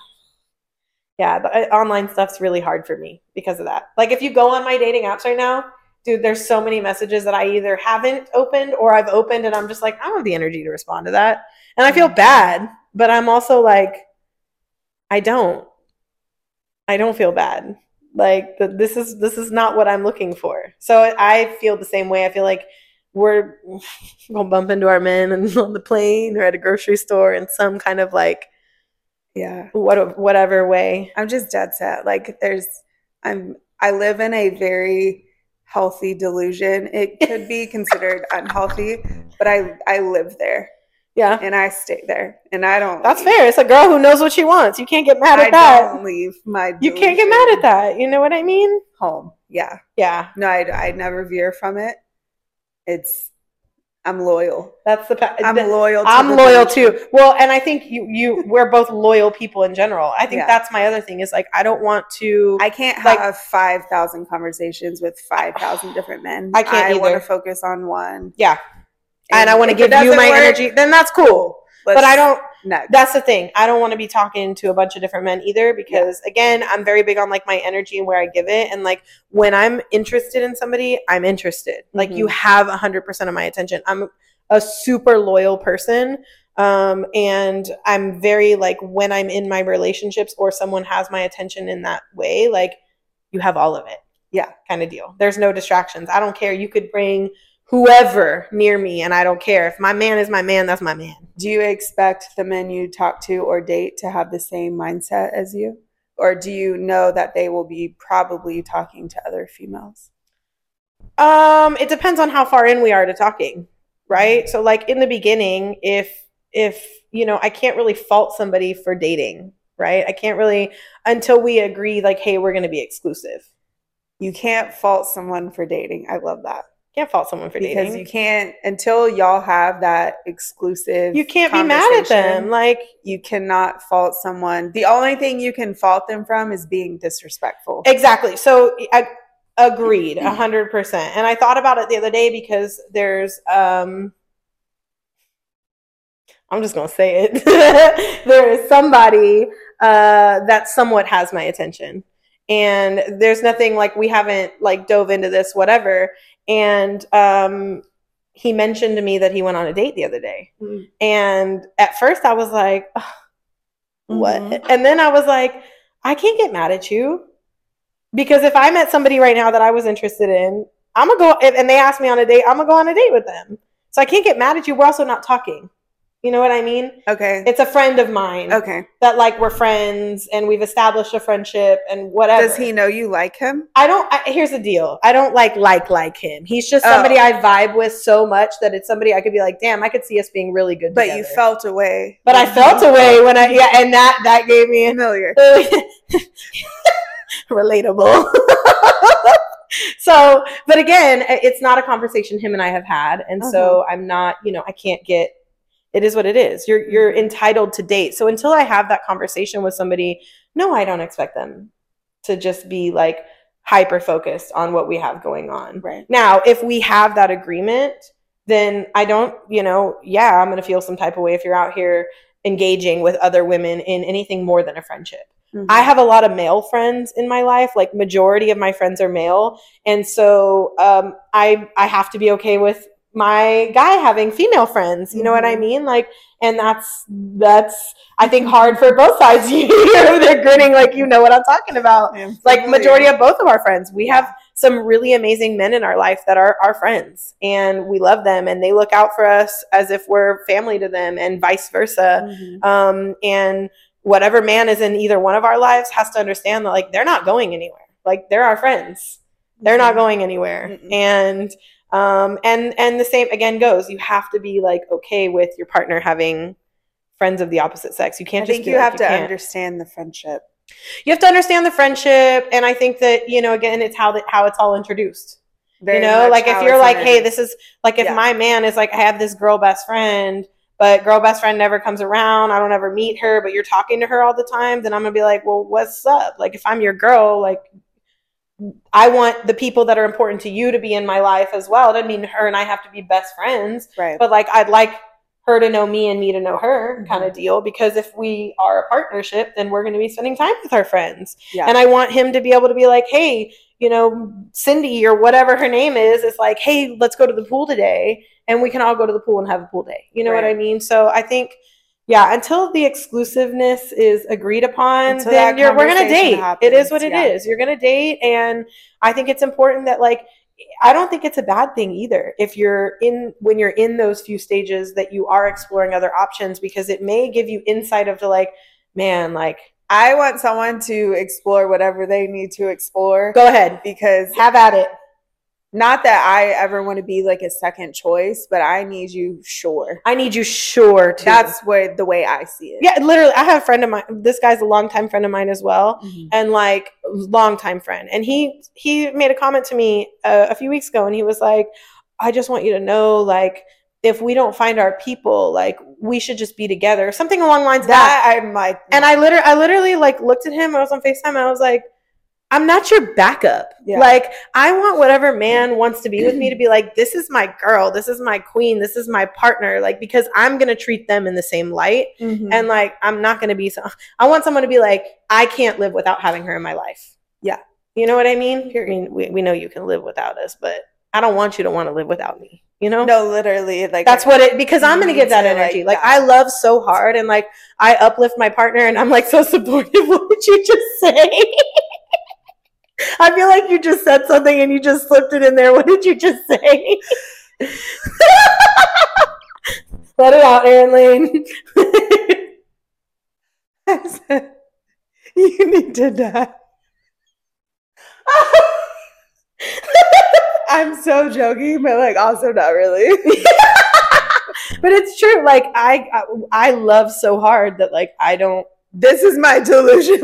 the online stuff's really hard for me because of that. Like, if you go on my dating apps right now, dude, there's so many messages that I either haven't opened or I've opened and I'm just like, I don't have the energy to respond to that. And I feel bad, but I'm also like, I don't feel bad. Like, this is not what I'm looking for. So I feel the same way. I feel like we're going to bump into our men on the plane or at a grocery store in some kind of like, whatever way. I'm just dead set. Like, I live in a very healthy delusion. It could be considered unhealthy, but I live there. Yeah. And I stay there. And I don't That's fair. It's a girl who knows what she wants. You can't get mad at that. I don't leave my You can't get mad at that. You know what I mean? Home. Yeah. Yeah. No, I never veer from it. I'm loyal. I'm loyal. I'm loyal too. Well, and I think we're both loyal people in general. I think that's my other thing is like, I don't want to. I can't have 5,000 conversations with 5,000 different men. I can't either. I want to focus on one. Yeah. And I want to give you my energy. Then that's cool. But I don't. Next. That's the thing. I don't want to be talking to a bunch of different men either because, again, I'm very big on like my energy and where I give it. And like when I'm interested in somebody, I'm interested. Like you have 100% of my attention. I'm a super loyal person. And I'm very like when I'm in my relationships or someone has my attention in that way, like you have all of it. Yeah, kind of deal. There's no distractions. I don't care. You could bring whoever near me and I don't care. If my man is my man, that's my man. Do you expect the men you talk to or date to have the same mindset as you? Or do you know that they will be probably talking to other females? It depends on how far in we are to talking, right? So like in the beginning, if you know, I can't really fault somebody for dating, right? I can't really until we agree like, hey, we're going to be exclusive. You can't fault someone for dating. I love that. Can't fault someone for dating because you can't until y'all have that exclusive. You can't be mad at them. Like you cannot fault someone. The only thing you can fault them from is being disrespectful. Exactly. So I agreed 100%. And I thought about it the other day because there's I'm just gonna say it. There is somebody that somewhat has my attention. And there's nothing like we haven't like dove into this, whatever. And he mentioned to me that he went on a date the other day. Mm-hmm. And at first I was like, what? Mm-hmm. And then I was like, I can't get mad at you. Because if I met somebody right now that I was interested in, I'm going to go, and they ask me on a date, I'm going to go on a date with them. So I can't get mad at you. We're also not talking. You know what I mean? Okay. It's a friend of mine. Okay. That like we're friends and we've established a friendship and whatever. Does he know you like him? Here's the deal. I don't like him. He's just somebody I vibe with so much that it's somebody I could be like, damn, I could see us being really good But together. you felt away. But I felt away when and that gave me familiar. Relatable. So, but again, it's not a conversation him and I have had. And so I'm not, I can't get, it is what it is. You're entitled to date. So until I have that conversation with somebody, no, I don't expect them to just be like hyper focused on what we have going on. Right. Now, if we have that agreement, then I don't, I'm going to feel some type of way if you're out here engaging with other women in anything more than a friendship. Mm-hmm. I have a lot of male friends in my life. Like majority of my friends are male. And so I have to be okay with my guy having female friends. You know what I mean? Like, and that's I think hard for both sides. They're grinning like you know what I'm talking about. Like majority of both of our friends. We have some really amazing men in our life that are our friends and we love them and they look out for us as if we're family to them and vice versa. Mm-hmm. And whatever man is in either one of our lives has to understand that like they're not going anywhere. Like they're our friends. They're not going anywhere. Mm-mm. And the same again goes. You have to be like okay with your partner having friends of the opposite sex. You can't. I think you have to understand the friendship. You have to understand the friendship, and I think that again, it's how it's all introduced. Very like if you're like, hey, this is like if my man is like, I have this girl best friend. But girl best friend never comes around. I don't ever meet her, but you're talking to her all the time. Then I'm going to be like, well, what's up? Like, if I'm your girl, like, I want the people that are important to you to be in my life as well. It doesn't mean her and I have to be best friends. Right. But, like, I'd like her to know me and me to know her kind of deal. Because if we are a partnership, then we're going to be spending time with our friends. Yeah. And I want him to be able to be like, hey, Cindy or whatever her name is like, hey, let's go to the pool today. And we can all go to the pool and have a pool day. You know what I mean? So I think, until the exclusiveness is agreed upon, then we're going to date. Happens, it is what it is. You're going to date. And I think it's important that like, I don't think it's a bad thing either. When you're in those few stages that you are exploring other options, because it may give you insight of like, man, like, I want someone to explore whatever they need to explore. Go ahead. Because have at it. Not that I ever want to be like a second choice, but I need you sure. I need you sure too. That's the way I see it. Yeah, literally. I have a friend of mine. This guy's a longtime friend of mine as well. And like longtime friend. And he made a comment to me a few weeks ago and he was like, I just want you to know, like, if we don't find our people, like we should just be together. Something along the lines of that. I'm like, and I literally like looked at him. I was on FaceTime and I was like, I'm not your backup. Yeah. Like, I want whatever man wants to be with me to be like, this is my girl. This is my queen. This is my partner. Like, because I'm going to treat them in the same light. And like, I'm not going to be I want someone to be like, I can't live without having her in my life. Yeah. You know what I mean? I mean, we know you can live without us, but I don't want you to want to live without me. No, literally. Like that's because I'm going to give that energy. Like I love so hard and like I uplift my partner and I'm like so supportive. What did you just say? I feel like you just said something and you just slipped it in there. What did you just say? Let it out, Erin Lane. I said, you need to die. I'm so joking, but like also not really. But it's true. Like I love so hard that like I don't. This is my delusion.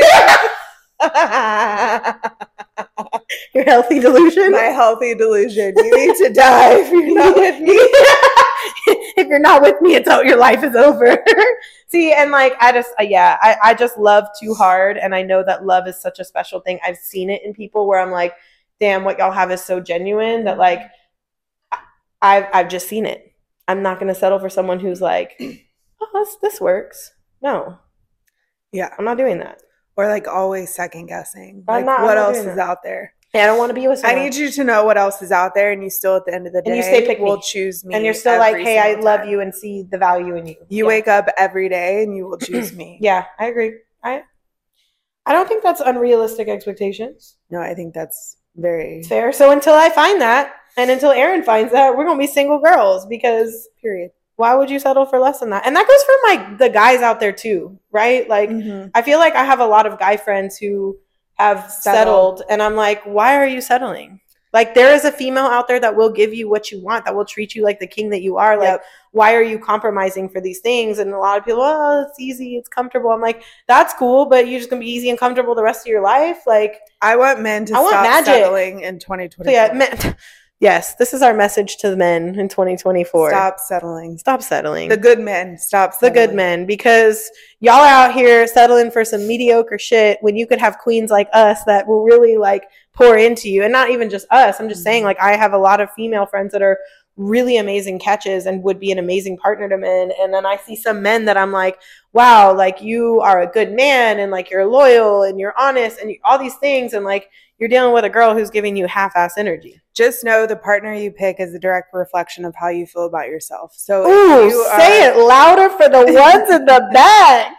Your healthy delusion? My healthy delusion. You need to die if you're not with me. If you're not with me, your life is over. See, and like I just love too hard, and I know that love is such a special thing. I've seen it in people where I'm like, damn, what y'all have is so genuine that like I've just seen it. I'm not gonna settle for someone who's like, oh, this works. No. Yeah. I'm not doing that. Or like always second guessing. Like what else is out there? Yeah, I don't want to be with I someone. need you to know what else is out there, and you still, at the end of the day, And you stay pick me. will choose me. And you're still like, every hey, I single love time. you and see the value in you. You wake up every day and you will choose me. Yeah, I agree. I don't think that's unrealistic expectations. No, I think that's very fair. So until I find that, and until Erin finds that, we're gonna be single girls because period. Why would you settle for less than that? And that goes for like the guys out there too, right? Like I feel like I have a lot of guy friends who have settled, and I'm like, why are you settling? Like there is a female out there that will give you what you want, that will treat you like the king that you are. Like, why are you compromising for these things? And a lot of people, oh, it's easy, it's comfortable. I'm like, that's cool, but you're just gonna be easy and comfortable the rest of your life. Like, I want men to stop settling in 2024. So yeah, yes, this is our message to the men in 2024. Stop settling. Stop settling. The good men, stop settling. The good men, because y'all are out here settling for some mediocre shit when you could have queens like us that will really like pour into you. And not even just us. I'm just saying, like, I have a lot of female friends that are really amazing catches and would be an amazing partner to men. And then I see some men that I'm like, wow, like you are a good man and like you're loyal and you're honest and all these things. And like, you're dealing with a girl who's giving you half-ass energy. Just know the partner you pick is a direct reflection of how you feel about yourself. So say it louder for the ones in the back.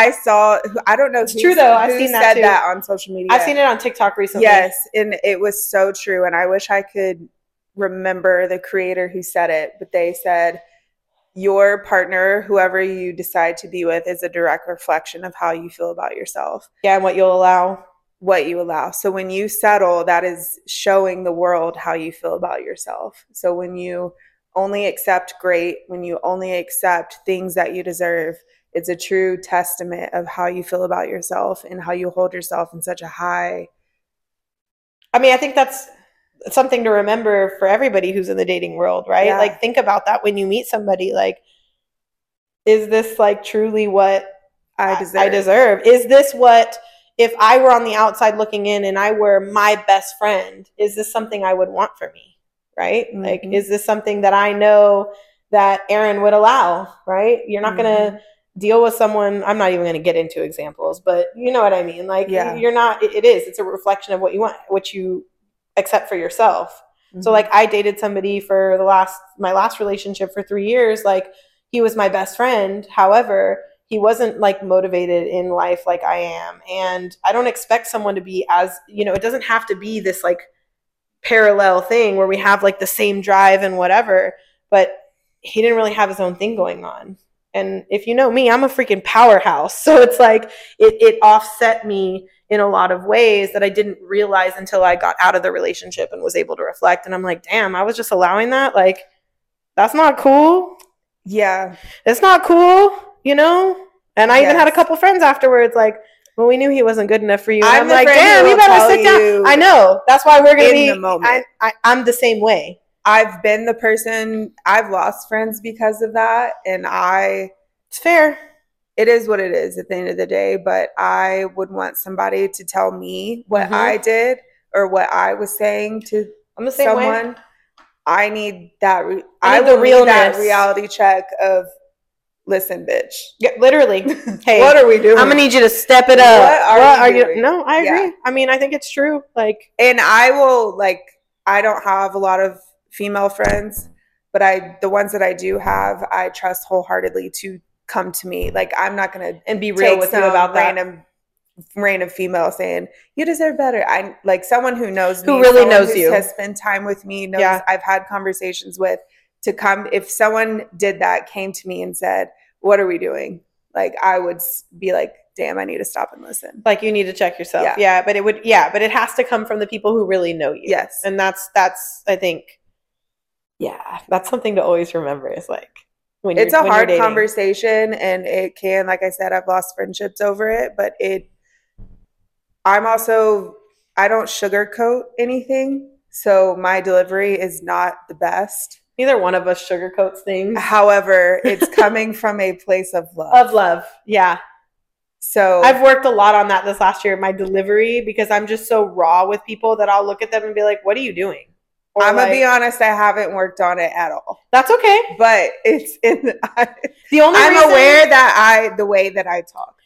I don't know. It's true though. I've seen that said that on social media. I've seen it on TikTok recently. Yes, and it was so true. And I wish I could remember the creator who said it, but they said, your partner, whoever you decide to be with, is a direct reflection of how you feel about yourself. Yeah, and what you'll allow. What you allow. So when you settle, that is showing the world how you feel about yourself. So when you only accept great, when you only accept things that you deserve, it's a true testament of how you feel about yourself and how you hold yourself in such a high. I mean, I think that's something to remember for everybody who's in the dating world, right? Yeah. Like, think about that when you meet somebody. Like, is this like truly what I deserve? Is this what, if I were on the outside looking in and I were my best friend, is this something I would want for me? Right? Mm-hmm. Like, is this something that I know that Erin would allow? Right? You're not going to deal with someone. I'm not even going to get into examples, but you know what I mean? Like, you're not, it's a reflection of what you want, what you accept for yourself. Mm-hmm. So like, I dated somebody for my last relationship for 3 years. Like, he was my best friend. However, he wasn't like motivated in life like I am. And I don't expect someone to be as, it doesn't have to be this like parallel thing where we have like the same drive and whatever, but he didn't really have his own thing going on. And if you know me, I'm a freaking powerhouse. So it's like, it offset me in a lot of ways that I didn't realize until I got out of the relationship and was able to reflect. And I'm like, damn, I was just allowing that. Like, that's not cool. Yeah. It's not cool. And I even had a couple friends afterwards, like, well, we knew he wasn't good enough for you. And I'm like, damn, you better sit down. I know. That's why we're going to be in the moment. I'm the same way. I've been the person, I've lost friends because of that. And it's fair. It is what it is at the end of the day. But I would want somebody to tell me what I did or what I was saying to someone. I need that. I will need that reality check of, listen, bitch. Yeah, literally. Hey, what are we doing? I'm gonna need you to step it up. What are you doing? No, I agree. Yeah. I mean, I think it's true. Like, and I don't have a lot of female friends, but the ones that I do have, I trust wholeheartedly to come to me. Like, I'm not gonna be real with you about random female saying you deserve better. I like someone who knows me, who really knows you, has spent time with me, knows I've had conversations with. To come, if someone did that, came to me and said, what are we doing? Like, I would be like, damn, I need to stop and listen. Like, you need to check yourself. Yeah. But it has to come from the people who really know you. Yes. And that's, I think, that's something to always remember is like, it's a hard conversation, and it can, like I said, I've lost friendships over it, but I don't sugarcoat anything. So my delivery is not the best. Neither one of us sugarcoats things. However, it's coming from a place of love. Of love, yeah. So I've worked a lot on that this last year, my delivery, because I'm just so raw with people that I'll look at them and be like, what are you doing? Or I'm going to be honest, I haven't worked on it at all. That's okay. But it's I'm aware that the way that I talk.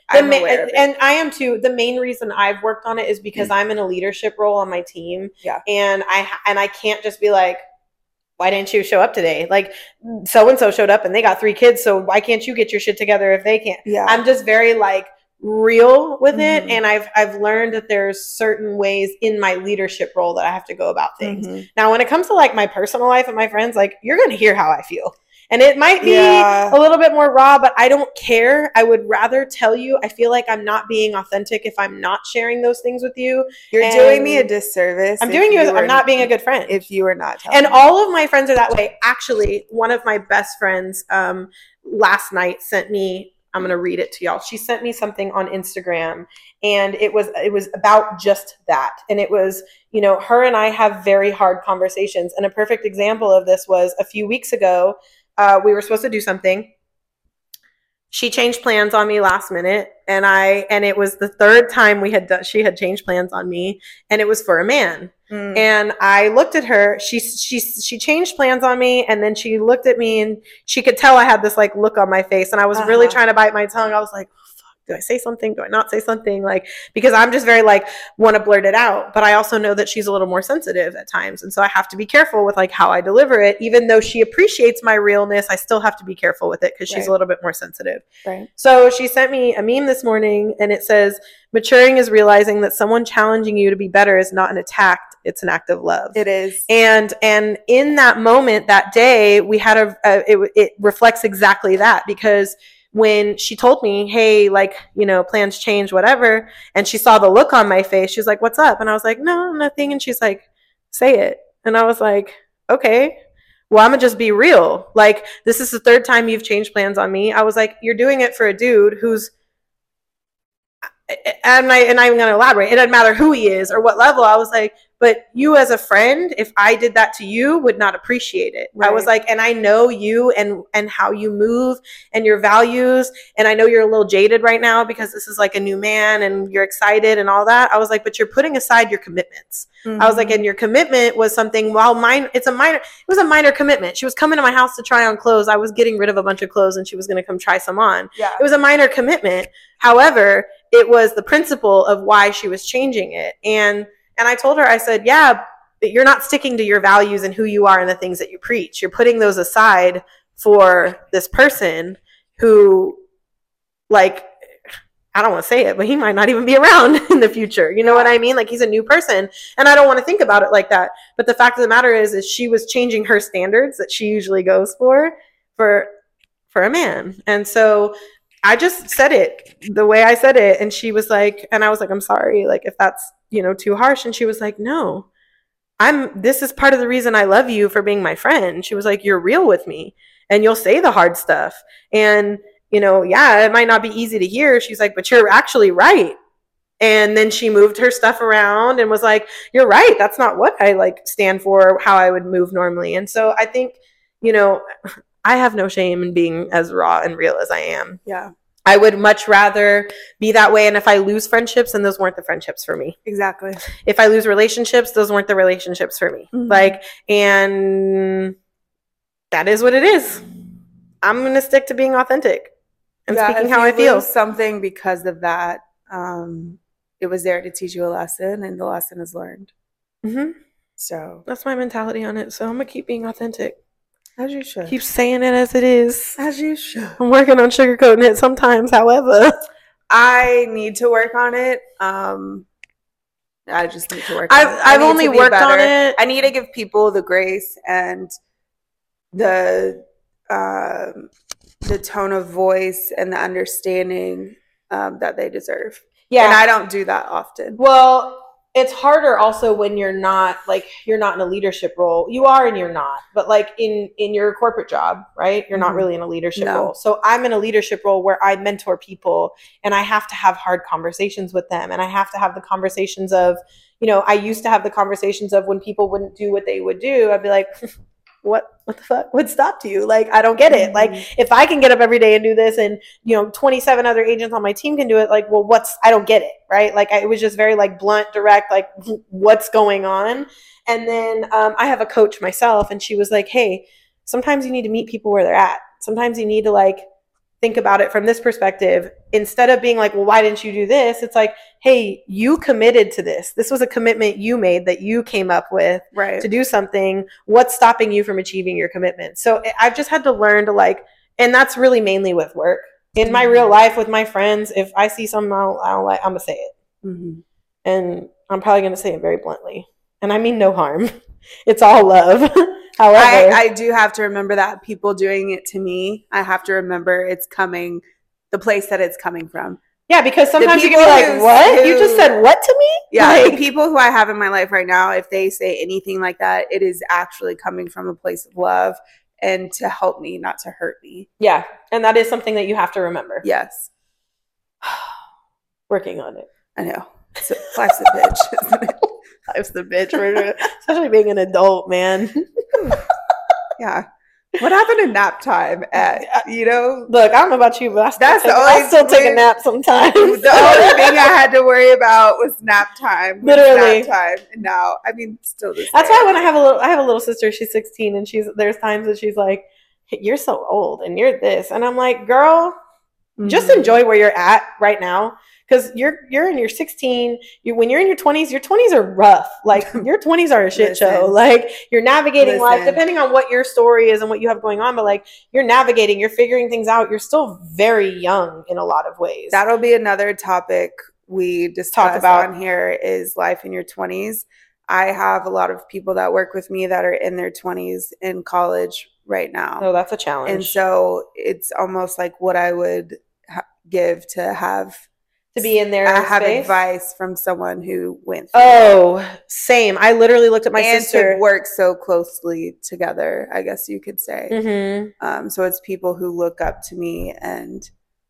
I'm aware of it. And I am too. The main reason I've worked on it is because I'm in a leadership role on my team. Yeah. And I can't just be like, why didn't you show up today? Like, so-and-so showed up and they got 3 kids. So why can't you get your shit together if they can't? Yeah. I'm just very like real with it. And I've learned that there's certain ways in my leadership role that I have to go about things. Now, when it comes to like my personal life and my friends, like you're going to hear how I feel. And it might be a little bit more raw, but I don't care. I would rather tell you. I feel like I'm not being authentic if I'm not sharing those things with you. You're doing me a disservice. I'm not being a good friend. If you are not telling me. All of my friends are that way. Actually, one of my best friends last night sent me, I'm going to read it to y'all. She sent me something on Instagram, and it was about just that. And it was, her and I have very hard conversations. And a perfect example of this was a few weeks ago. We were supposed to do something. She changed plans on me last minute, and it was the 3rd time she had changed plans on me, and it was for a man. And I looked at her. She changed plans on me, and then she looked at me, and she could tell I had this like look on my face, and I was really trying to bite my tongue. I was like, do I say something? Do I not say something? Like, because I'm just very like want to blurt it out, but I also know that she's a little more sensitive at times. And so I have to be careful with like how I deliver it. Even though she appreciates my realness, I still have to be careful with it because she's a little bit more sensitive. Right. So she sent me a meme this morning, and it says, maturing is realizing that someone challenging you to be better is not an attack. It's an act of love. It is. And in that moment, that day, we had it reflects exactly that, because when she told me, hey, like, plans change, whatever, and she saw the look on my face, she's like, what's up? And I was like, no, nothing. And she's like, say it. And I was like, okay, well, I'm gonna just be real. Like, this is the 3rd time you've changed plans on me. I was like, you're doing it for a dude who's, and I'm going to elaborate. It doesn't matter who he is or what level. I was like, but you as a friend, if I did that to you, would not appreciate it. Right. I was like, and I know you and how you move and your values. And I know you're a little jaded right now because this is like a new man and you're excited and all that. I was like, but you're putting aside your commitments. I was like, and your commitment was something, it was a minor commitment. She was coming to my house to try on clothes. I was getting rid of a bunch of clothes and she was going to come try some on. Yeah. It was a minor commitment. However, it was the principle of why she was changing it. And I told her, I said, yeah, but you're not sticking to your values and who you are and the things that you preach. You're putting those aside for this person who, like, I don't want to say it, but he might not even be around in the future. You know what I mean? Like, he's a new person, and I don't want to think about it like that. But the fact of the matter is she was changing her standards that she usually goes for a man. And so I just said it the way I said it. And she was like, and I was like, I'm sorry, like, if that's, too harsh. And she was like, no, this is part of the reason I love you for being my friend. She was like, you're real with me and you'll say the hard stuff. And, it might not be easy to hear. She's like, but you're actually right. And then she moved her stuff around and was like, you're right. That's not what I like stand for, how I would move normally. And so I think, I have no shame in being as raw and real as I am. Yeah. I would much rather be that way. And if I lose friendships, then those weren't the friendships for me. Exactly. If I lose relationships, those weren't the relationships for me. And that is what it is. I'm going to stick to being authentic and speaking how I feel. Something because of that, it was there to teach you a lesson, and the lesson is learned. So that's my mentality on it. So I'm going to keep being authentic. As you should. Keep saying it as it is. As you should. I'm working on sugarcoating it sometimes, however. I need to work on it. I just need to work on it. I've only worked on it. I need to give people the grace and the tone of voice and the understanding that they deserve. Yeah. And I don't do that often. Well, it's harder also when you're not in a leadership role. You are and you're not. But like in your corporate job, right? You're not really in a leadership role. So I'm in a leadership role where I mentor people and I have to have hard conversations with them. And I have to have the conversations of, I used to have the conversations of when people wouldn't do what they would do. I'd be like, what the fuck? What stopped you? Like, I don't get it. Like, if I can get up every day and do this and, 27 other agents on my team can do it, like, well, I don't get it. Right. Like, it was just very like blunt, direct, like what's going on. And then I have a coach myself and she was like, hey, sometimes you need to meet people where they're at. Sometimes you need to like think about it from this perspective, instead of being like, well, why didn't you do this? It's like, hey, you committed to this. This was a commitment you made that you came up with to do something. What's stopping you from achieving your commitment? So I've just had to learn to like, and that's really mainly with work. In my real life with my friends, if I see something I don't like, I'm going to say it. Mm-hmm. And I'm probably going to say it very bluntly. And I mean no harm. It's all love. However, I do have to remember that people doing it to me, I have to remember it's coming, the place that it's coming from. Yeah, because sometimes you can be like, what? You just said what to me? Yeah, like, the people who I have in my life right now, if they say anything like that, it is actually coming from a place of love and to help me, not to hurt me. Yeah, and that is something that you have to remember. Yes. Working on it. I know. So, life's a bitch, isn't it? Life's the bitch. Especially being an adult, man. Yeah. What happened to nap time Look, I don't know about you, but I still take a nap sometimes. The only thing I had to worry about was nap time. Literally. Nap time. And now, I mean, still the same. That's why when I have a little sister, she's 16, and there's times that she's like, you're so old and you're this. And I'm like, girl, just enjoy where you're at right now. Because you're in your 16, when you're in your 20s are rough. Like, your 20s are a shit show. Like, you're navigating life, depending on what your story is and what you have going on. But, like, you're navigating, you're figuring things out. You're still very young in a lot of ways. That'll be another topic we just talk about on here is life in your 20s. I have a lot of people that work with me that are in their 20s in college right now. Oh, that's a challenge. And so it's almost like what I would give to have to be in there. I have advice from someone who went through same. I literally looked at my sister. And to work so closely together, I guess you could say. Mm-hmm. So it's people who look up to me and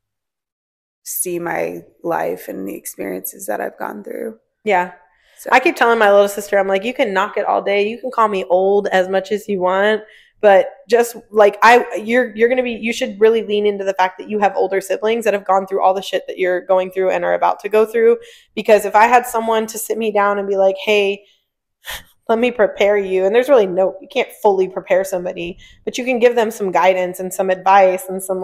see my life and the experiences that I've gone through. Yeah. So. I keep telling my little sister, I'm like, you can knock it all day. You can call me old as much as you want. But just like you should really lean into the fact that you have older siblings that have gone through all the shit that you're going through and are about to go through. Because if I had someone to sit me down and be like, hey, let me prepare you. And there's really you can't fully prepare somebody, but you can give them some guidance and some advice and some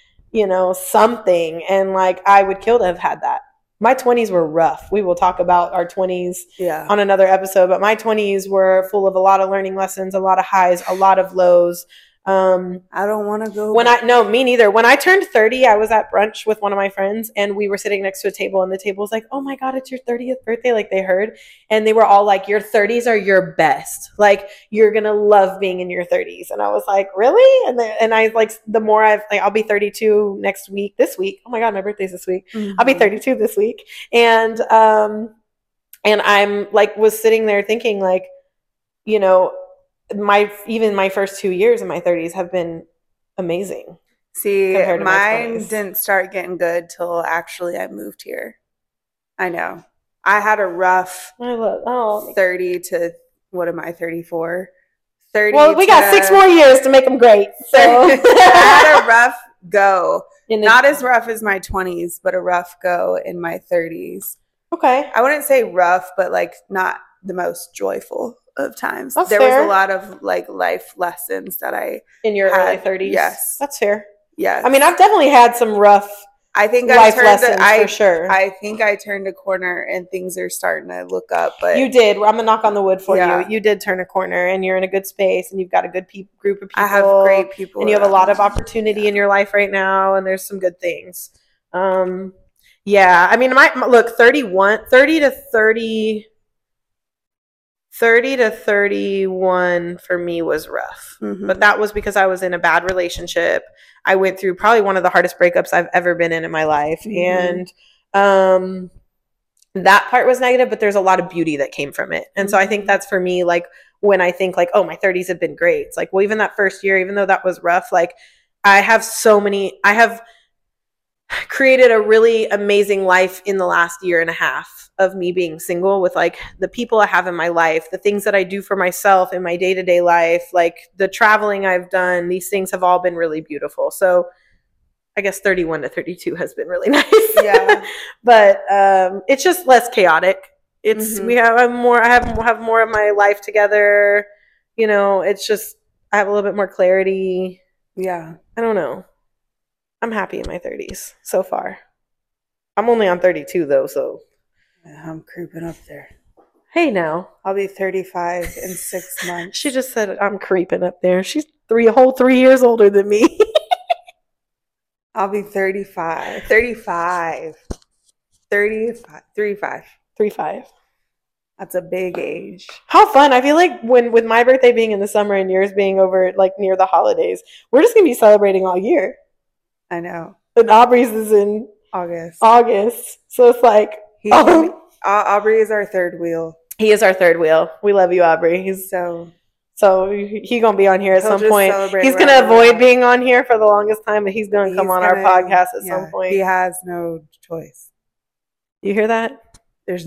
something. And like, I would kill to have had that. My 20s were rough. We will talk about our 20s on another episode, but my 20s were full of a lot of learning lessons, a lot of highs, a lot of lows. I don't want to go. No, me neither. When I turned 30, I was at brunch with one of my friends and we were sitting next to a table and the table was like, oh my God, it's your 30th birthday. Like they heard and they were all like, your 30s are your best. Like you're going to love being in your 30s. And I was like, really? And I like, the more I'll be 32 this week. Oh my God, my birthday's this week. Mm-hmm. I'll be 32 this week. And I'm like, was sitting there thinking like, my first 2 years in my 30s have been amazing. See, mine didn't start getting good till actually I moved here. I know. I had a rough 30 to, what am I, 34? 30 well, we got 6 more years to make them great. So I had a rough go. Not as rough as my 20s, but a rough go in my 30s. Okay. I wouldn't say rough, but like not the most joyful of times. That's there fair. Was a lot of like life lessons that I in your had. early 30s. Yes, that's fair. Yes, I mean I've definitely had some rough. I think life lessons for sure. I think I turned a corner and things are starting to look up. But you did. I'm gonna knock on the wood for you. You did turn a corner, and you're in a good space, and you've got a good group of people. I have great people, and you have a lot of opportunity in your life right now, and there's some good things. Yeah, I mean, look, 30 to 31 for me was rough, but that was because I was in a bad relationship. I went through probably one of the hardest breakups I've ever been in my life. And that part was negative, but there's a lot of beauty that came from it. And so I think that's for me, like when I think like, oh, my 30s have been great. It's like, well, even that first year, even though that was rough, like I have created a really amazing life in the last year and a half of me being single with like the people I have in my life, the things that I do for myself in my day-to-day life, like the traveling I've done. These things have all been really beautiful. So I guess 31 to 32 has been really nice. Yeah. But it's just less chaotic. It's I have more of my life together. It's just I have a little bit more clarity. Yeah. I don't know. I'm happy in my 30s so far. I'm only on 32 though, so I'm creeping up there. Hey now. I'll be 35 in 6 months. She just said I'm creeping up there. She's a whole 3 years older than me. I'll be 35. 35. 35. 35. That's a big age. How fun. I feel like with my birthday being in the summer and yours being over like near the holidays, we're just going to be celebrating all year. I know. And Aubrey's is in August. So it's like Aubrey is our third wheel. He is our third wheel. We love you, Aubrey. He's so he's gonna be on here at some point. He's gonna avoid being on here for the longest time, but he's gonna come on our podcast at some point. He has no choice. You hear that? There's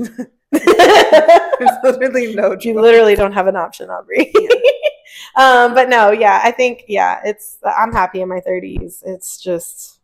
literally no choice. You literally don't have an option, Aubrey. Yeah. But no, yeah, I think I'm happy in my 30s. It's just,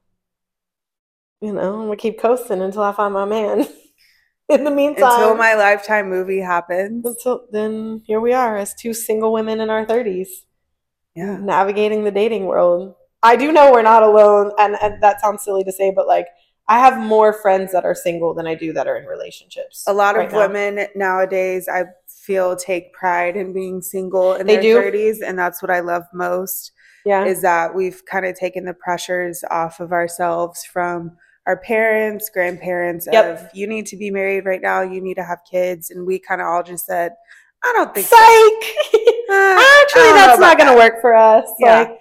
I'm gonna keep coasting until I find my man. In the meantime, until my Lifetime movie happens. Then here we are as two single women in our 30s. Yeah. Navigating the dating world. I do know we're not alone, and that sounds silly to say, but like I have more friends that are single than I do that are in relationships. A lot of women nowadays, I feel, take pride in being single in their 30s, and that's what I love most. Yeah. Is that we've kind of taken the pressures off of ourselves from our parents, grandparents of you need to be married right now, you need to have kids, and we kind of all just said, I don't think Actually, that's not going to work for us. Yeah.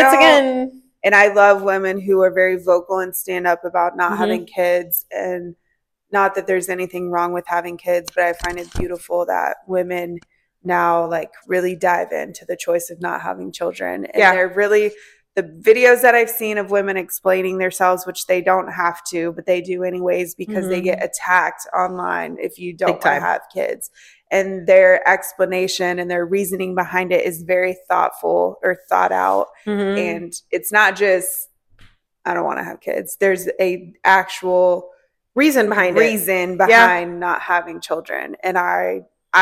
And I love women who are very vocal and stand up about not having kids, and not that there's anything wrong with having kids, but I find it beautiful that women now like really dive into the choice of not having children. And they're really, the videos that I've seen of women explaining themselves, which they don't have to, but they do anyways because they get attacked online if you don't want to have kids. And their explanation and their reasoning behind it is very thoughtful or thought out. And it's not just, I don't want to have kids. There's a actual reason behind not having children. And I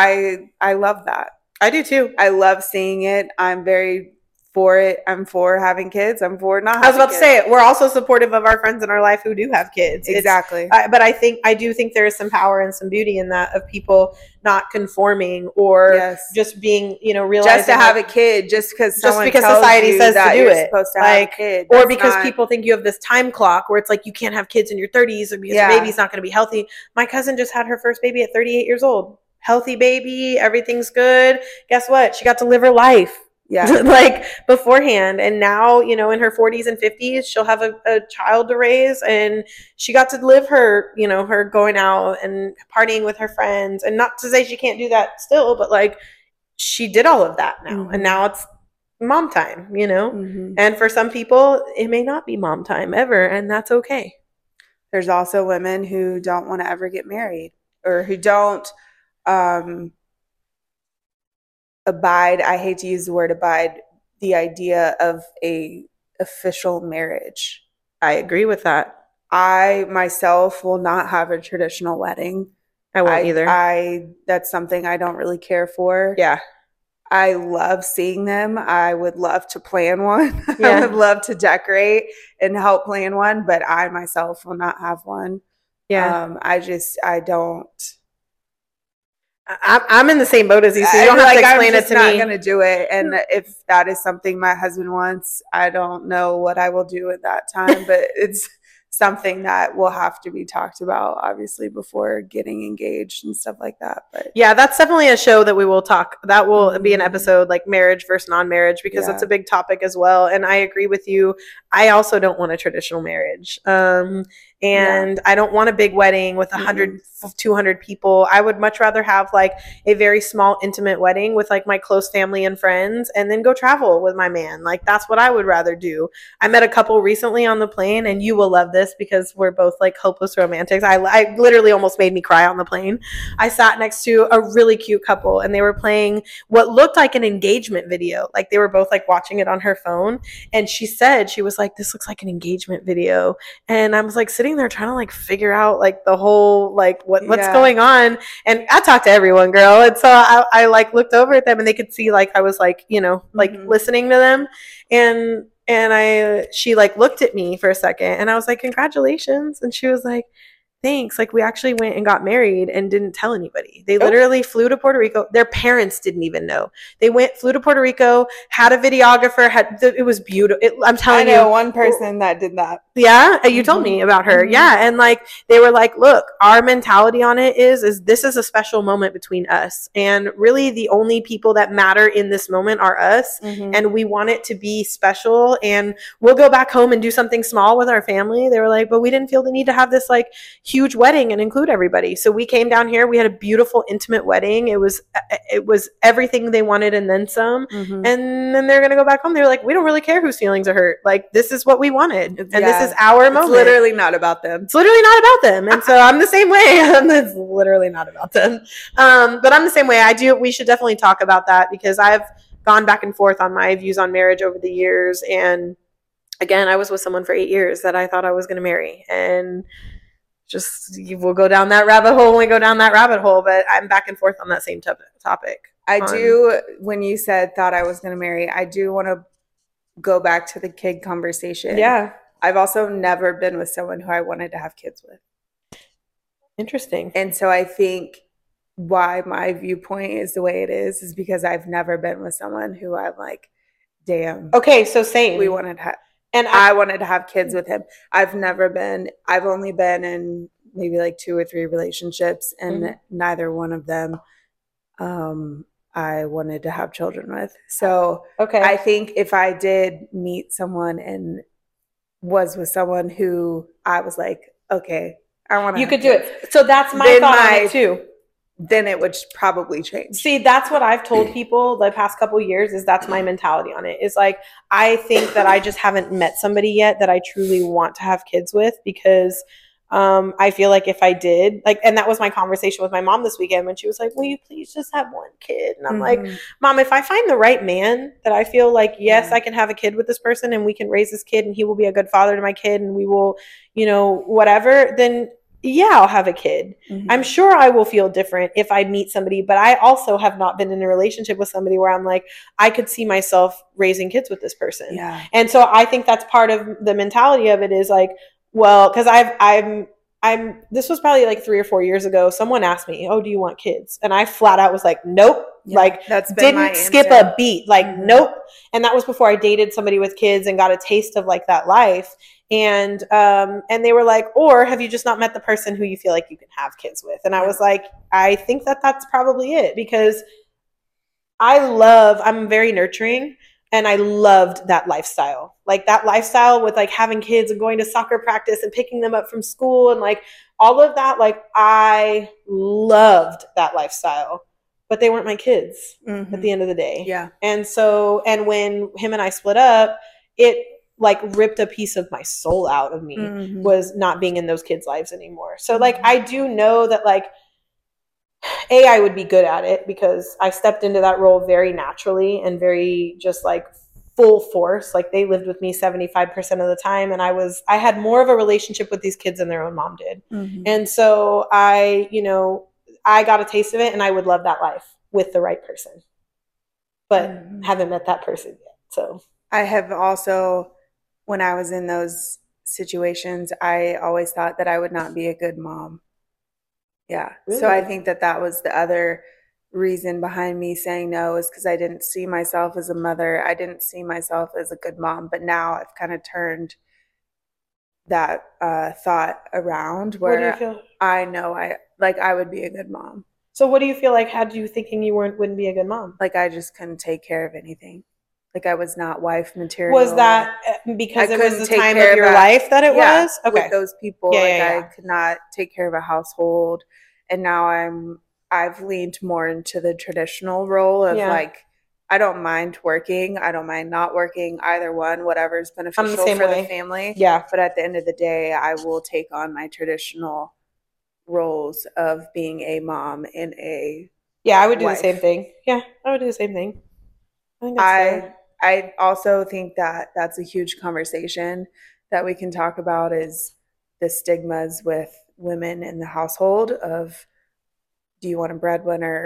love that. I do too. I love seeing it. I'm very for it. I'm for having kids. I'm for not having kids. I was about to say it. We're also supportive of our friends in our life who do have kids. Exactly. But I do think there is some power and some beauty in that, of people not conforming or just being, realizing just to have a kid just because society says to do it. Supposed to have a kid. Or because people think you have this time clock where it's like you can't have kids in your 30s or because your baby's not going to be healthy. My cousin just had her first baby at 38 years old. Healthy baby, everything's good. Guess what? She got to live her life. Yeah. Like beforehand. And now, in her 40s and 50s, she'll have a child to raise, and she got to live her, her going out and partying with her friends. And not to say she can't do that still, but like she did all of that now. And now it's mom time, And for some people, it may not be mom time ever, and that's okay. There's also women who don't want to ever get married, or who don't abide, I hate to use the word abide, the idea of a official marriage. I agree with that. I myself will not have a traditional wedding. I won't either. That's something I don't really care for. Yeah. I love seeing them. I would love to plan one. I would love to decorate and help plan one, but I myself will not have one. Yeah. I don't. I'm in the same boat as you, so you don't have to explain it to me. I'm not going to do it. And if that is something my husband wants, I don't know what I will do at that time, but it's something that will have to be talked about, obviously, before getting engaged and stuff like that. But yeah, that's definitely a show that we will talk. That will be an episode, like marriage versus non-marriage, because it's a big topic as well. And I agree with you. I also don't want a traditional marriage. And I don't want a big wedding with 100, 200 people. I would much rather have like a very small, intimate wedding with like my close family and friends, and then go travel with my man. Like that's what I would rather do. I met a couple recently on the plane, and you will love this because we're both like hopeless romantics. I literally almost made me cry on the plane. I sat next to a really cute couple, and they were playing what looked like an engagement video. Like they were both like watching it on her phone. And she was like, this looks like an engagement video. And I was like sitting there trying to like figure out like the whole like what's going on. And I talked to everyone, girl. And so I like looked over at them, and they could see like I was like, like listening to them. And And she like looked at me for a second, and I was like, congratulations. And she was like, thanks. Like, we actually went and got married and didn't tell anybody. They literally flew to Puerto Rico. Their parents didn't even know. They flew to Puerto Rico, had a videographer, it was beautiful. I'm telling you. I know one person that did that. Yeah, you told me about her. Yeah, and like they were like, look, our mentality on it is this is a special moment between us, and really the only people that matter in this moment are us, and we want it to be special, and we'll go back home and do something small with our family. They were like, but we didn't feel the need to have this like huge wedding and include everybody, so we came down here. We had a beautiful, intimate wedding. It was everything they wanted and then some. And then they're gonna go back home. They're like, we don't really care whose feelings are hurt. Like, this is what we wanted, and this is our moment. It's literally not about them. It's literally not about them. And so I'm the same way. It's literally not about them. But I'm the same way. We should definitely talk about that, because I've gone back and forth on my views on marriage over the years. And again, I was with someone for 8 years that I thought I was going to marry. And we'll go down that rabbit hole when we go down that rabbit hole. But I'm back and forth on that same topic. When you said thought I was going to marry, I do want to go back to the kid conversation. Yeah. I've also never been with someone who I wanted to have kids with. Interesting. And so I think why my viewpoint is the way it is because I've never been with someone who I'm like, damn. Okay, so same. We wanted to I wanted to have kids with him. I've only been in maybe like 2 or 3 relationships, and neither one of them I wanted to have children with. So I think if I did meet someone and was with someone who I was like, okay, I want to. You could do it. So that's my thought on it too. Then it would probably change. See, that's what I've told people the past couple of years is that's my mentality on it. Is like, I think that I just haven't met somebody yet that I truly want to have kids with, because I feel like if I did, like, and that was my conversation with my mom this weekend when she was like, will you please just have one kid? And I'm like, Mom, if I find the right man that I feel like, yes, I can have a kid with this person and we can raise this kid and he will be a good father to my kid and we will, whatever, then yeah, I'll have a kid. I'm sure I will feel different if I meet somebody, but I also have not been in a relationship with somebody where I'm like, I could see myself raising kids with this person. Yeah. And so I think that's part of the mentality of it is like, well, because this was probably like 3 or 4 years ago. Someone asked me, oh, do you want kids? And I flat out was like, nope. Yeah, like, that's been didn't skip a beat. Like, nope. And that was before I dated somebody with kids and got a taste of like that life. And they were like, or have you just not met the person who you feel like you can have kids with? And I was like, I think that's probably it, because I'm very nurturing. And I loved that lifestyle, like that lifestyle with like having kids and going to soccer practice and picking them up from school and like all of that. Like, I loved that lifestyle, but they weren't my kids at the end of the day. Yeah. And so, and when him and I split up, it like ripped a piece of my soul out of me was not being in those kids' lives anymore. So like, I do know that like, I would be good at it because I stepped into that role very naturally and very just like full force. Like, they lived with me 75% of the time. And I had more of a relationship with these kids than their own mom did. And so I got a taste of it, and I would love that life with the right person, but haven't met that person yet. So I have also, when I was in those situations, I always thought that I would not be a good mom. Yeah. Really? So I think that was the other reason behind me saying no, is because I didn't see myself as a mother. I didn't see myself as a good mom. But now I've kind of turned that thought around where what do you feel? I know I would be a good mom. So what do you feel like had you thinking you wouldn't be a good mom? Like, I just couldn't take care of anything. Like, I was not wife material. Was that because it was the time of your life that it was? Okay. With those people, I could not take care of a household. And now I've leaned more into the traditional role of like, I don't mind working. I don't mind not working, either one, whatever is beneficial for the family. Yeah. But at the end of the day, I will take on my traditional roles of being a mom and a I would do wife. The same thing. Yeah, I would do the same thing. I think that's fair. I also think that that's a huge conversation that we can talk about, is the stigmas with women in the household of, do you want a breadwinner?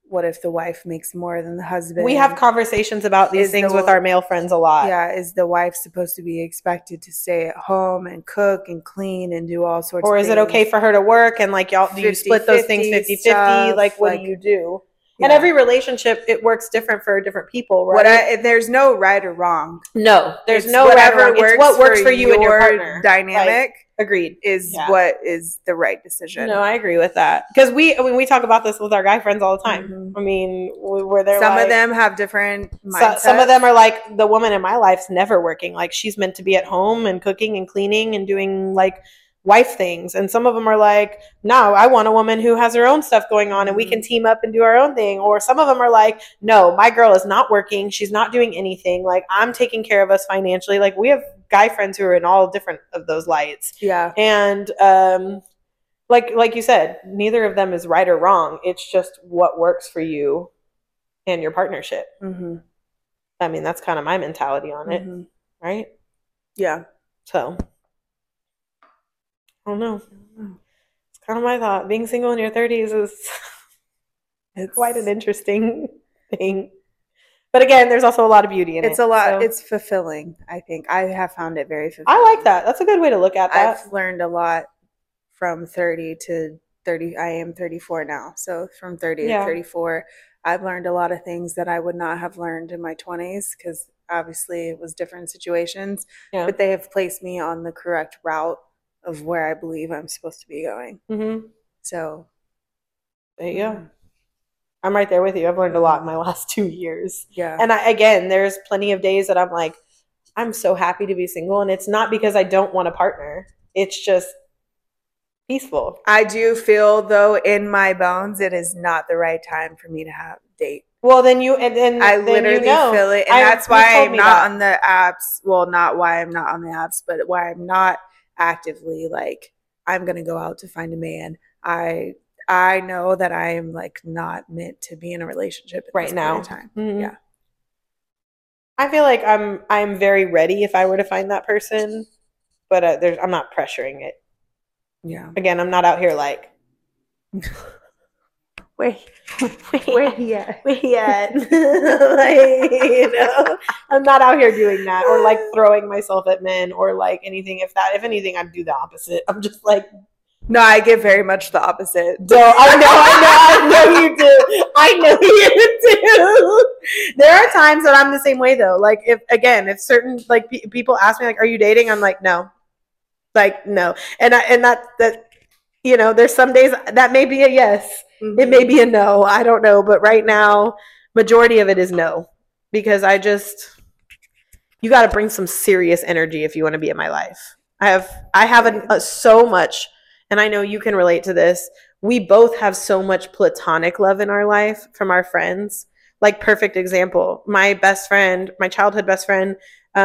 what if the wife makes more than the husband? We have conversations about these things with our male friends a lot. Yeah, is the wife supposed to be expected to stay at home and cook and clean and do all sorts of things? Or is it okay for her to work? And like, y'all, do you split those things 50-50? Like, what do you do? Yeah. And every relationship, it works different for different people, right? There's no right or wrong. No, there's no right or wrong. It's what works for you and your partner. Dynamic. Agreed. Is what is the right decision. No, I agree with that. Because we talk about this with our guy friends all the time. Mm-hmm. I mean, where they're some of them have different mindsets. Some of them are like, the woman in my life's never working. Like, she's meant to be at home and cooking and cleaning and doing like wife things. And some of them are like, no, I want a woman who has her own stuff going on and we can team up and do our own thing. Or some of them are like, no, my girl is not working. She's not doing anything. Like, I'm taking care of us financially. Like, we have guy friends who are in all different of those lights. Yeah. And like you said, neither of them is right or wrong. It's just what works for you and your partnership. Mm-hmm. I mean, that's kind of my mentality on it. Mm-hmm. Right? Yeah. So I don't know. It's kind of my thought. Being single in your 30s is it's quite an interesting thing. But again, there's also a lot of beauty in it. It's a lot. So. It's fulfilling, I think. I have found it very fulfilling. I like that. That's a good way to look at that. I've learned a lot from 30 to 30. I am 34 now. So from 30 to 34, I've learned a lot of things that I would not have learned in my 20s because obviously it was different situations. Yeah. But they have placed me on the correct route of where I believe I'm supposed to be going. Mm-hmm. So there you go. I'm right there with you. I've learned a lot in my last 2 years. Yeah. And again, there's plenty of days that I'm like, I'm so happy to be single. And it's not because I don't want a partner. It's just peaceful. I do feel, though, in my bones, it is not the right time for me to have a date. Well, then I literally feel it. And that's why I'm not on the apps. Well, not why I'm not on the apps, but why I'm not actively like, I'm going to go out to find a man. I know that I am like not meant to be in a relationship right now. Time. Mm-hmm. Yeah. I feel like I'm very ready if I were to find that person, but I'm not pressuring it. Yeah. Again, I'm not out here like, where he at? Like, I'm not out here doing that or like throwing myself at men or like anything. If anything, I'd do the opposite. I'm just like. No, I get very much the opposite. So I know you do. I know you do. There are times that I'm the same way though. Like if certain like people ask me like, "Are you dating?" I'm like, "No." Like, no. And that there's some days that may be a yes. Mm-hmm. It may be a no. I don't know, but right now, majority of it is no because you got to bring some serious energy if you want to be in my life. I have so much. And I know you can relate to this. We both have so much platonic love in our life from our friends. Like, perfect example. My best friend, my childhood best friend,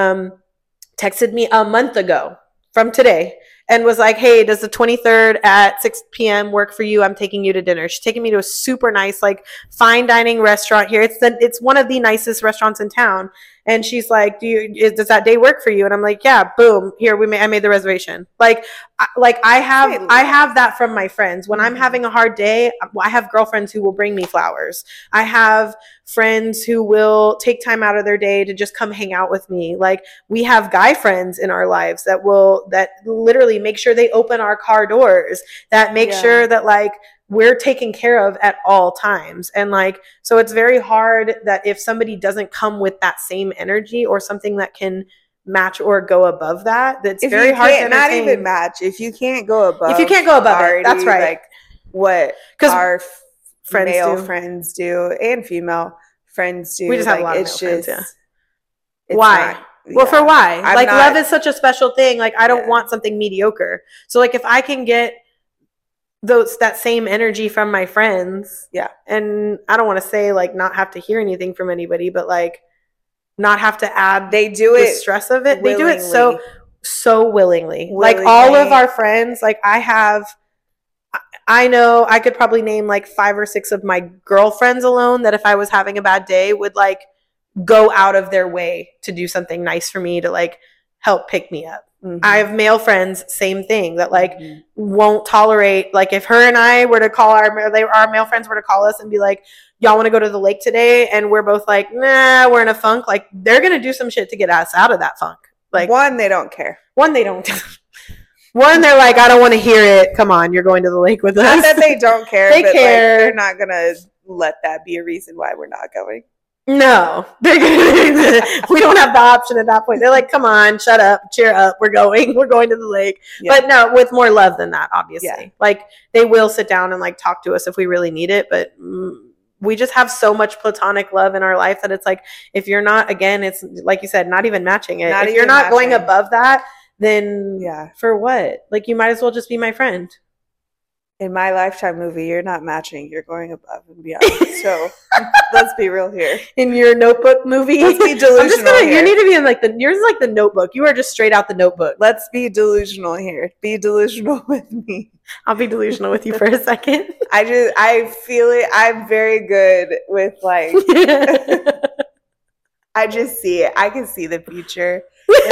texted me a month ago from today and was like, hey, does the 23rd at 6 p.m. work for you? I'm taking you to dinner. She's taking me to a super nice, like, fine dining restaurant here. It's one of the nicest restaurants in town. And she's like, does that day work for you? And I'm like, yeah, boom, here, I made the reservation. I have that from my friends. When I'm having a hard day, I have girlfriends who will bring me flowers. I have friends who will take time out of their day to just come hang out with me. Like, we have guy friends in our lives that literally make sure they open our car doors, that make sure that like we're taken care of at all times. And like, so it's very hard that if somebody doesn't come with that same energy or something that can match or go above that's very hard to entertain. Not even match. If you can't go above it, that's right. Like what our friends do and female friends do. We just have a lot of male friends, yeah. Why? For why? Love is such a special thing. Like, I don't want something mediocre. So like, if I can get that same energy from my friends, and I don't want to say like not have to hear anything from anybody, but like not have to add the stress of it. Willingly. They do it so willingly. Like, all of our friends, like I know I could probably name like 5 or 6 of my girlfriends alone that if I was having a bad day would like go out of their way to do something nice for me to like help pick me up. I have male friends, same thing, that like won't tolerate, like if her and I were to call our male friends were to call us and be like, y'all want to go to the lake today? And we're both like, nah, we're in a funk. Like they're going to do some shit to get us out of that funk. Like one, they don't care. One, they don't. One, they're like, I don't want to hear it. Come on, you're going to the lake with us. Not that they don't care. They but care. Like, they're not going to let that be a reason why we're not going. No, we don't have the option at that point. They're like, come on, shut up, cheer up. We're going to the lake. Yeah. But no, with more love than that, obviously. Yeah. Like they will sit down and like talk to us if we really need it. But we just have so much platonic love in our life that it's like, if you're not, again, it's like you said, not even matching it. If you're not going above that, then for what? Like you might as well just be my friend. In my Lifetime movie, you're not matching. You're going above and beyond. So let's be real here. In your Notebook movie, let's be delusional. You need to be in like yours is like the Notebook. You are just straight out the Notebook. Let's be delusional here. Be delusional with me. I'll be delusional with you for a second. I feel it. I'm very good with like. I just see it. I can see the future.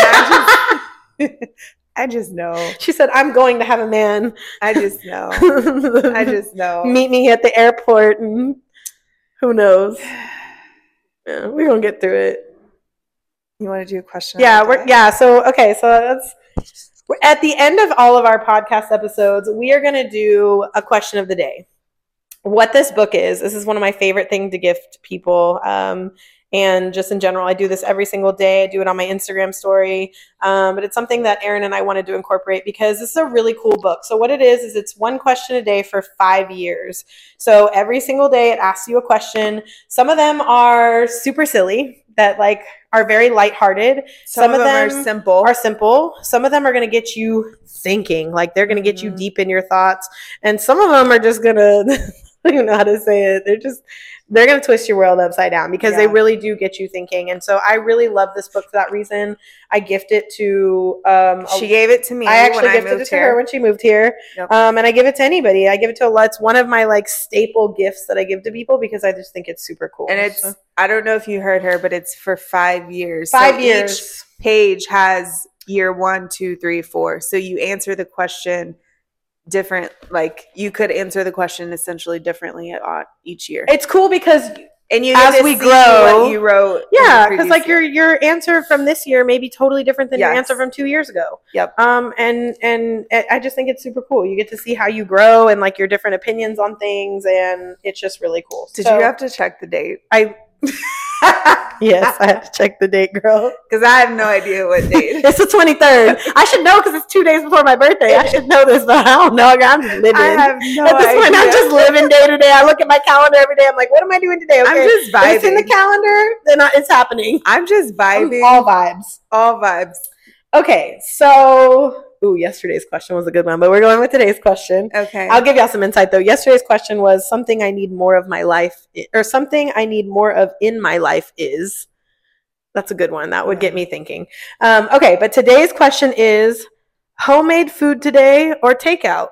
And I just know. She said, I'm going to have a man. I just know. I just know. Meet me at the airport and who knows. Yeah, we're going to get through it. You want to do a question? So we're at the end of all of our podcast episodes, we are going to do a question of the day. What this book is, this is one of my favorite things to gift people. And just in general, I do this every single day. I do it on my Instagram story. But it's something that Erin and I wanted to incorporate because this is a really cool book. So what it is it's one question a day for 5 years. So every single day it asks you a question. Some of them are super silly that like are very lighthearted. Some of them are simple. Some of them are going to get you thinking, like they're going to get you deep in your thoughts. And some of them are just going to, I don't even know how to say it. They're going to twist your world upside down because they really do get you thinking. And so I really love this book for that reason. I gift it to... she gave it to me. I actually gifted it to her when she moved here. Yep. And I give it to anybody. I give it to it's one of my like staple gifts that I give to people because I just think it's super cool. And it's, I don't know if you heard her, but it's for 5 years. 5 years. Each page has year 1, 2, 3, 4. So you answer the question different, like you could answer the question essentially differently each year. It's cool because and you as we grow, what you wrote, because like your answer from this year may be totally different than your answer from 2 years ago. Yep. And I just think it's super cool. You get to see how you grow and like your different opinions on things, and it's just really cool. Did you have to check the date? Yes, I have to check the date, girl. Because I have no idea what date. It's the 23rd. I should know because it's 2 days before my birthday. I should know this, but I don't know. I'm just living. I have no idea. At this point, I'm just living day to day. I look at my calendar every day. I'm like, what am I doing today? Okay. I'm just vibing. If it's in the calendar, then it's happening. I'm just vibing. All vibes. All vibes. Okay, so... yesterday's question was a good one, but we're going with today's question. Okay. I'll give y'all some insight though. Yesterday's question was something I need more of my life, or something I need more of in my life is. That's a good one. That would get me thinking. Okay, but today's question is homemade food today or takeout?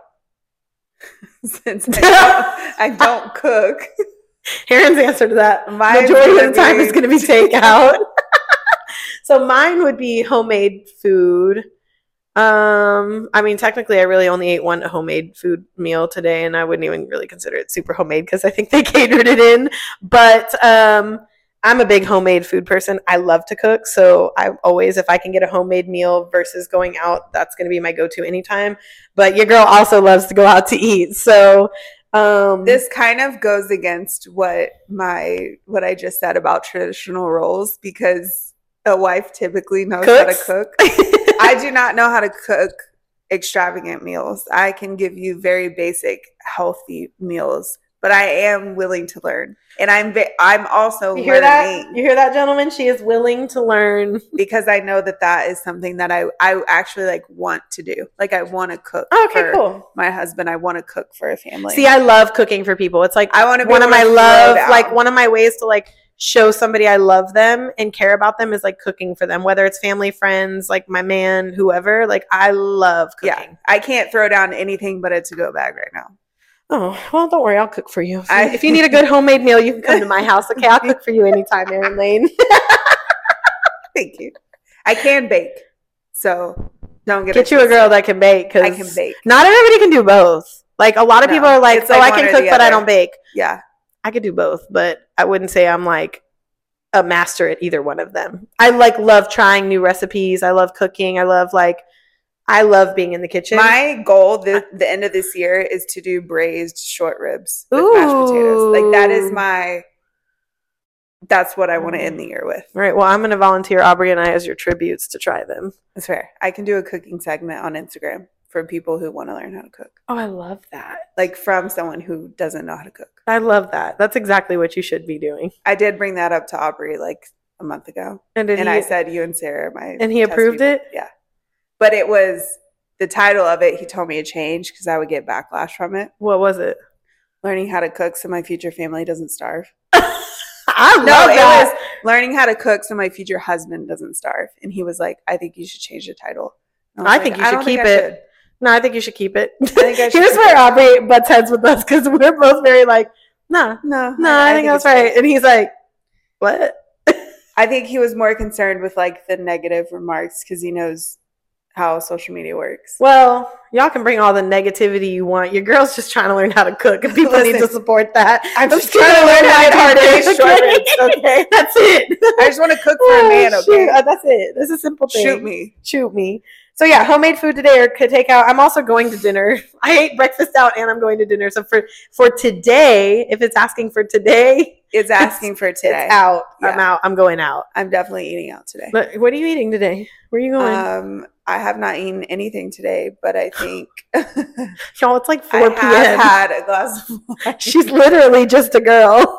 Since I don't cook. Erin's answer to that majority of the time is going to be takeout. So mine would be homemade food. I mean, technically I really only ate one homemade food meal today, and I wouldn't even really consider it super homemade because I think they catered it in. But I'm a big homemade food person. I love to cook, so I always, if I can get a homemade meal versus going out, that's going to be my go-to anytime. But your girl also loves to go out to eat, so this kind of goes against what I just said about traditional roles, because a wife typically knows how to cook. I do not know how to cook extravagant meals. I can give you very basic, healthy meals, but I am willing to learn. And I'm also learning. You hear that, gentlemen? She is willing to learn. Because I know that is something that I actually like want to do. Like I want to cook cool. My husband. I want to cook for a family. See, I love cooking for people. It's like I want to be one of my ways to like show somebody I love them and care about them is like cooking for them, whether it's family, friends, like my man, whoever. Like I love cooking. Yeah, I can't throw down anything but a to-go bag right now. Oh, well, don't worry. I'll cook for you. If you need a good homemade meal, you can come to my house. Okay, I'll cook for you anytime, Erin Lane. Thank you. I can bake, so Don't get you a girl that can bake, because I can bake. Not everybody can do both. Like, a lot of people are like, it's like I one can or cook, the but I other. don't bake. Yeah. I could do both, but I wouldn't say I'm like a master at either one of them. I like love trying new recipes. I love cooking. I love being in the kitchen. My goal the end of this year is to do braised short ribs with mashed potatoes. Like, that's what I want to end the year with. All right. Well, I'm going to volunteer Aubrey and I as your tributes to try them. That's fair. I can do a cooking segment on Instagram for people who want to learn how to cook. Oh, I love that. Like, from someone who doesn't know how to cook. I love that. That's exactly what you should be doing. I did bring that up to Aubrey like a month ago. And I said, you and Sarah are my And he approved it? Yeah. But it was, the title of it, he told me to change because I would get backlash from it. What was it? Learning how to cook so my future family doesn't starve. I love that. It was learning how to cook so my future husband doesn't starve. And he was like, I think you should change the title. I think you should keep it. No, I think you should keep it. Here's where Aubrey butts heads with us, because we're both very like, no, I think that's right. And he's like, what? I think he was more concerned with like the negative remarks because he knows how social media works. Well, y'all can bring all the negativity you want. Your girl's just trying to learn how to cook, and people need to support that. I'm just trying to learn how to do short ribs. Okay, that's it. I just want to cook for a man. Okay, that's it. This is a simple thing. Shoot me. So yeah, homemade food today or takeout. I'm also going to dinner. I ate breakfast out and I'm going to dinner. So for today, if it's asking for today, it's asking for today. It's out. Yeah. I'm out. I'm going out. I'm definitely eating out today. But what are you eating today? Where are you going? I have not eaten anything today, but I think y'all, it's like 4 p.m. I have had a glass of wine. She's literally just a girl.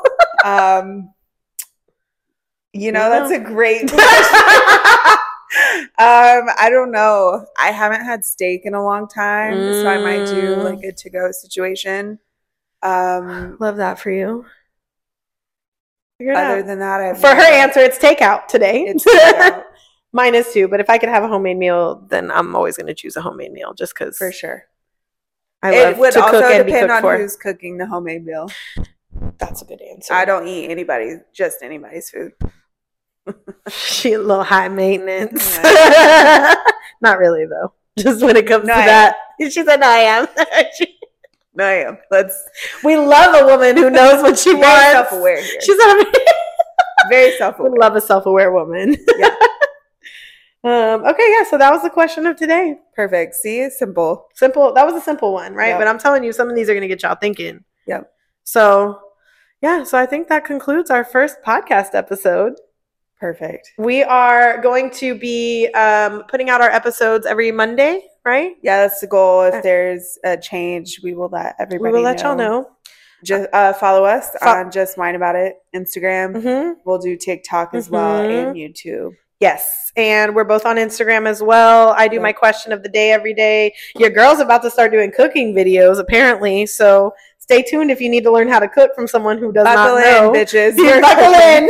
That's a great question. I don't know. I haven't had steak in a long time, so I might do like a to-go situation. Love that for you. Other than that, for her answer, it's takeout today. It's takeout. Mine is too, but if I could have a homemade meal, then I'm always going to choose a homemade meal, just because. For sure. It would also depend on who's cooking the homemade meal. That's a good answer. I don't eat anybody's food. She a little high maintenance. Yeah. Not really though. Just when it comes to that. She said, "No, I am." No, I am. We love a woman who knows what she wants. Very self-aware here. She's very self-aware. We love a self-aware woman. Yeah. Okay, yeah. So that was the question of today. Perfect. See, it's simple. Simple. That was a simple one, right? Yep. But I'm telling you, some of these are going to get y'all thinking. Yep. So, yeah. So I think that concludes our first podcast episode. Perfect. We are going to be putting out our episodes every Monday, right? Yeah, that's the goal. If there's a change, we will let everybody know. We will let y'all know. Just follow us on Just Wine About It Instagram. Mm-hmm. We'll do TikTok as well and YouTube. Yes, and we're both on Instagram as well. I do my question of the day every day. Your girl's about to start doing cooking videos, apparently, so stay tuned if you need to learn how to cook from someone who does not know. Buckle in, bitches. Buckle in.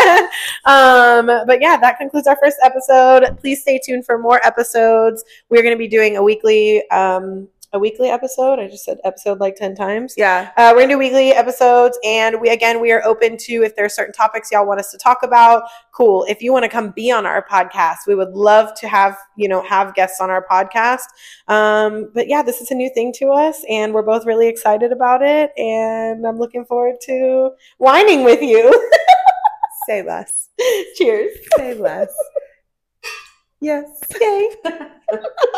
But yeah, that concludes our first episode. Please stay tuned for more episodes. We're going to be doing a weekly episode. I just said episode like 10 times. Yeah. We're going to do weekly episodes, and we are open to, if there are certain topics y'all want us to talk about, cool. If you want to come be on our podcast, we would love to have guests on our podcast. But yeah, this is a new thing to us, and we're both really excited about it, and I'm looking forward to whining with you. Say less. Cheers. Say less. Yes. Yay.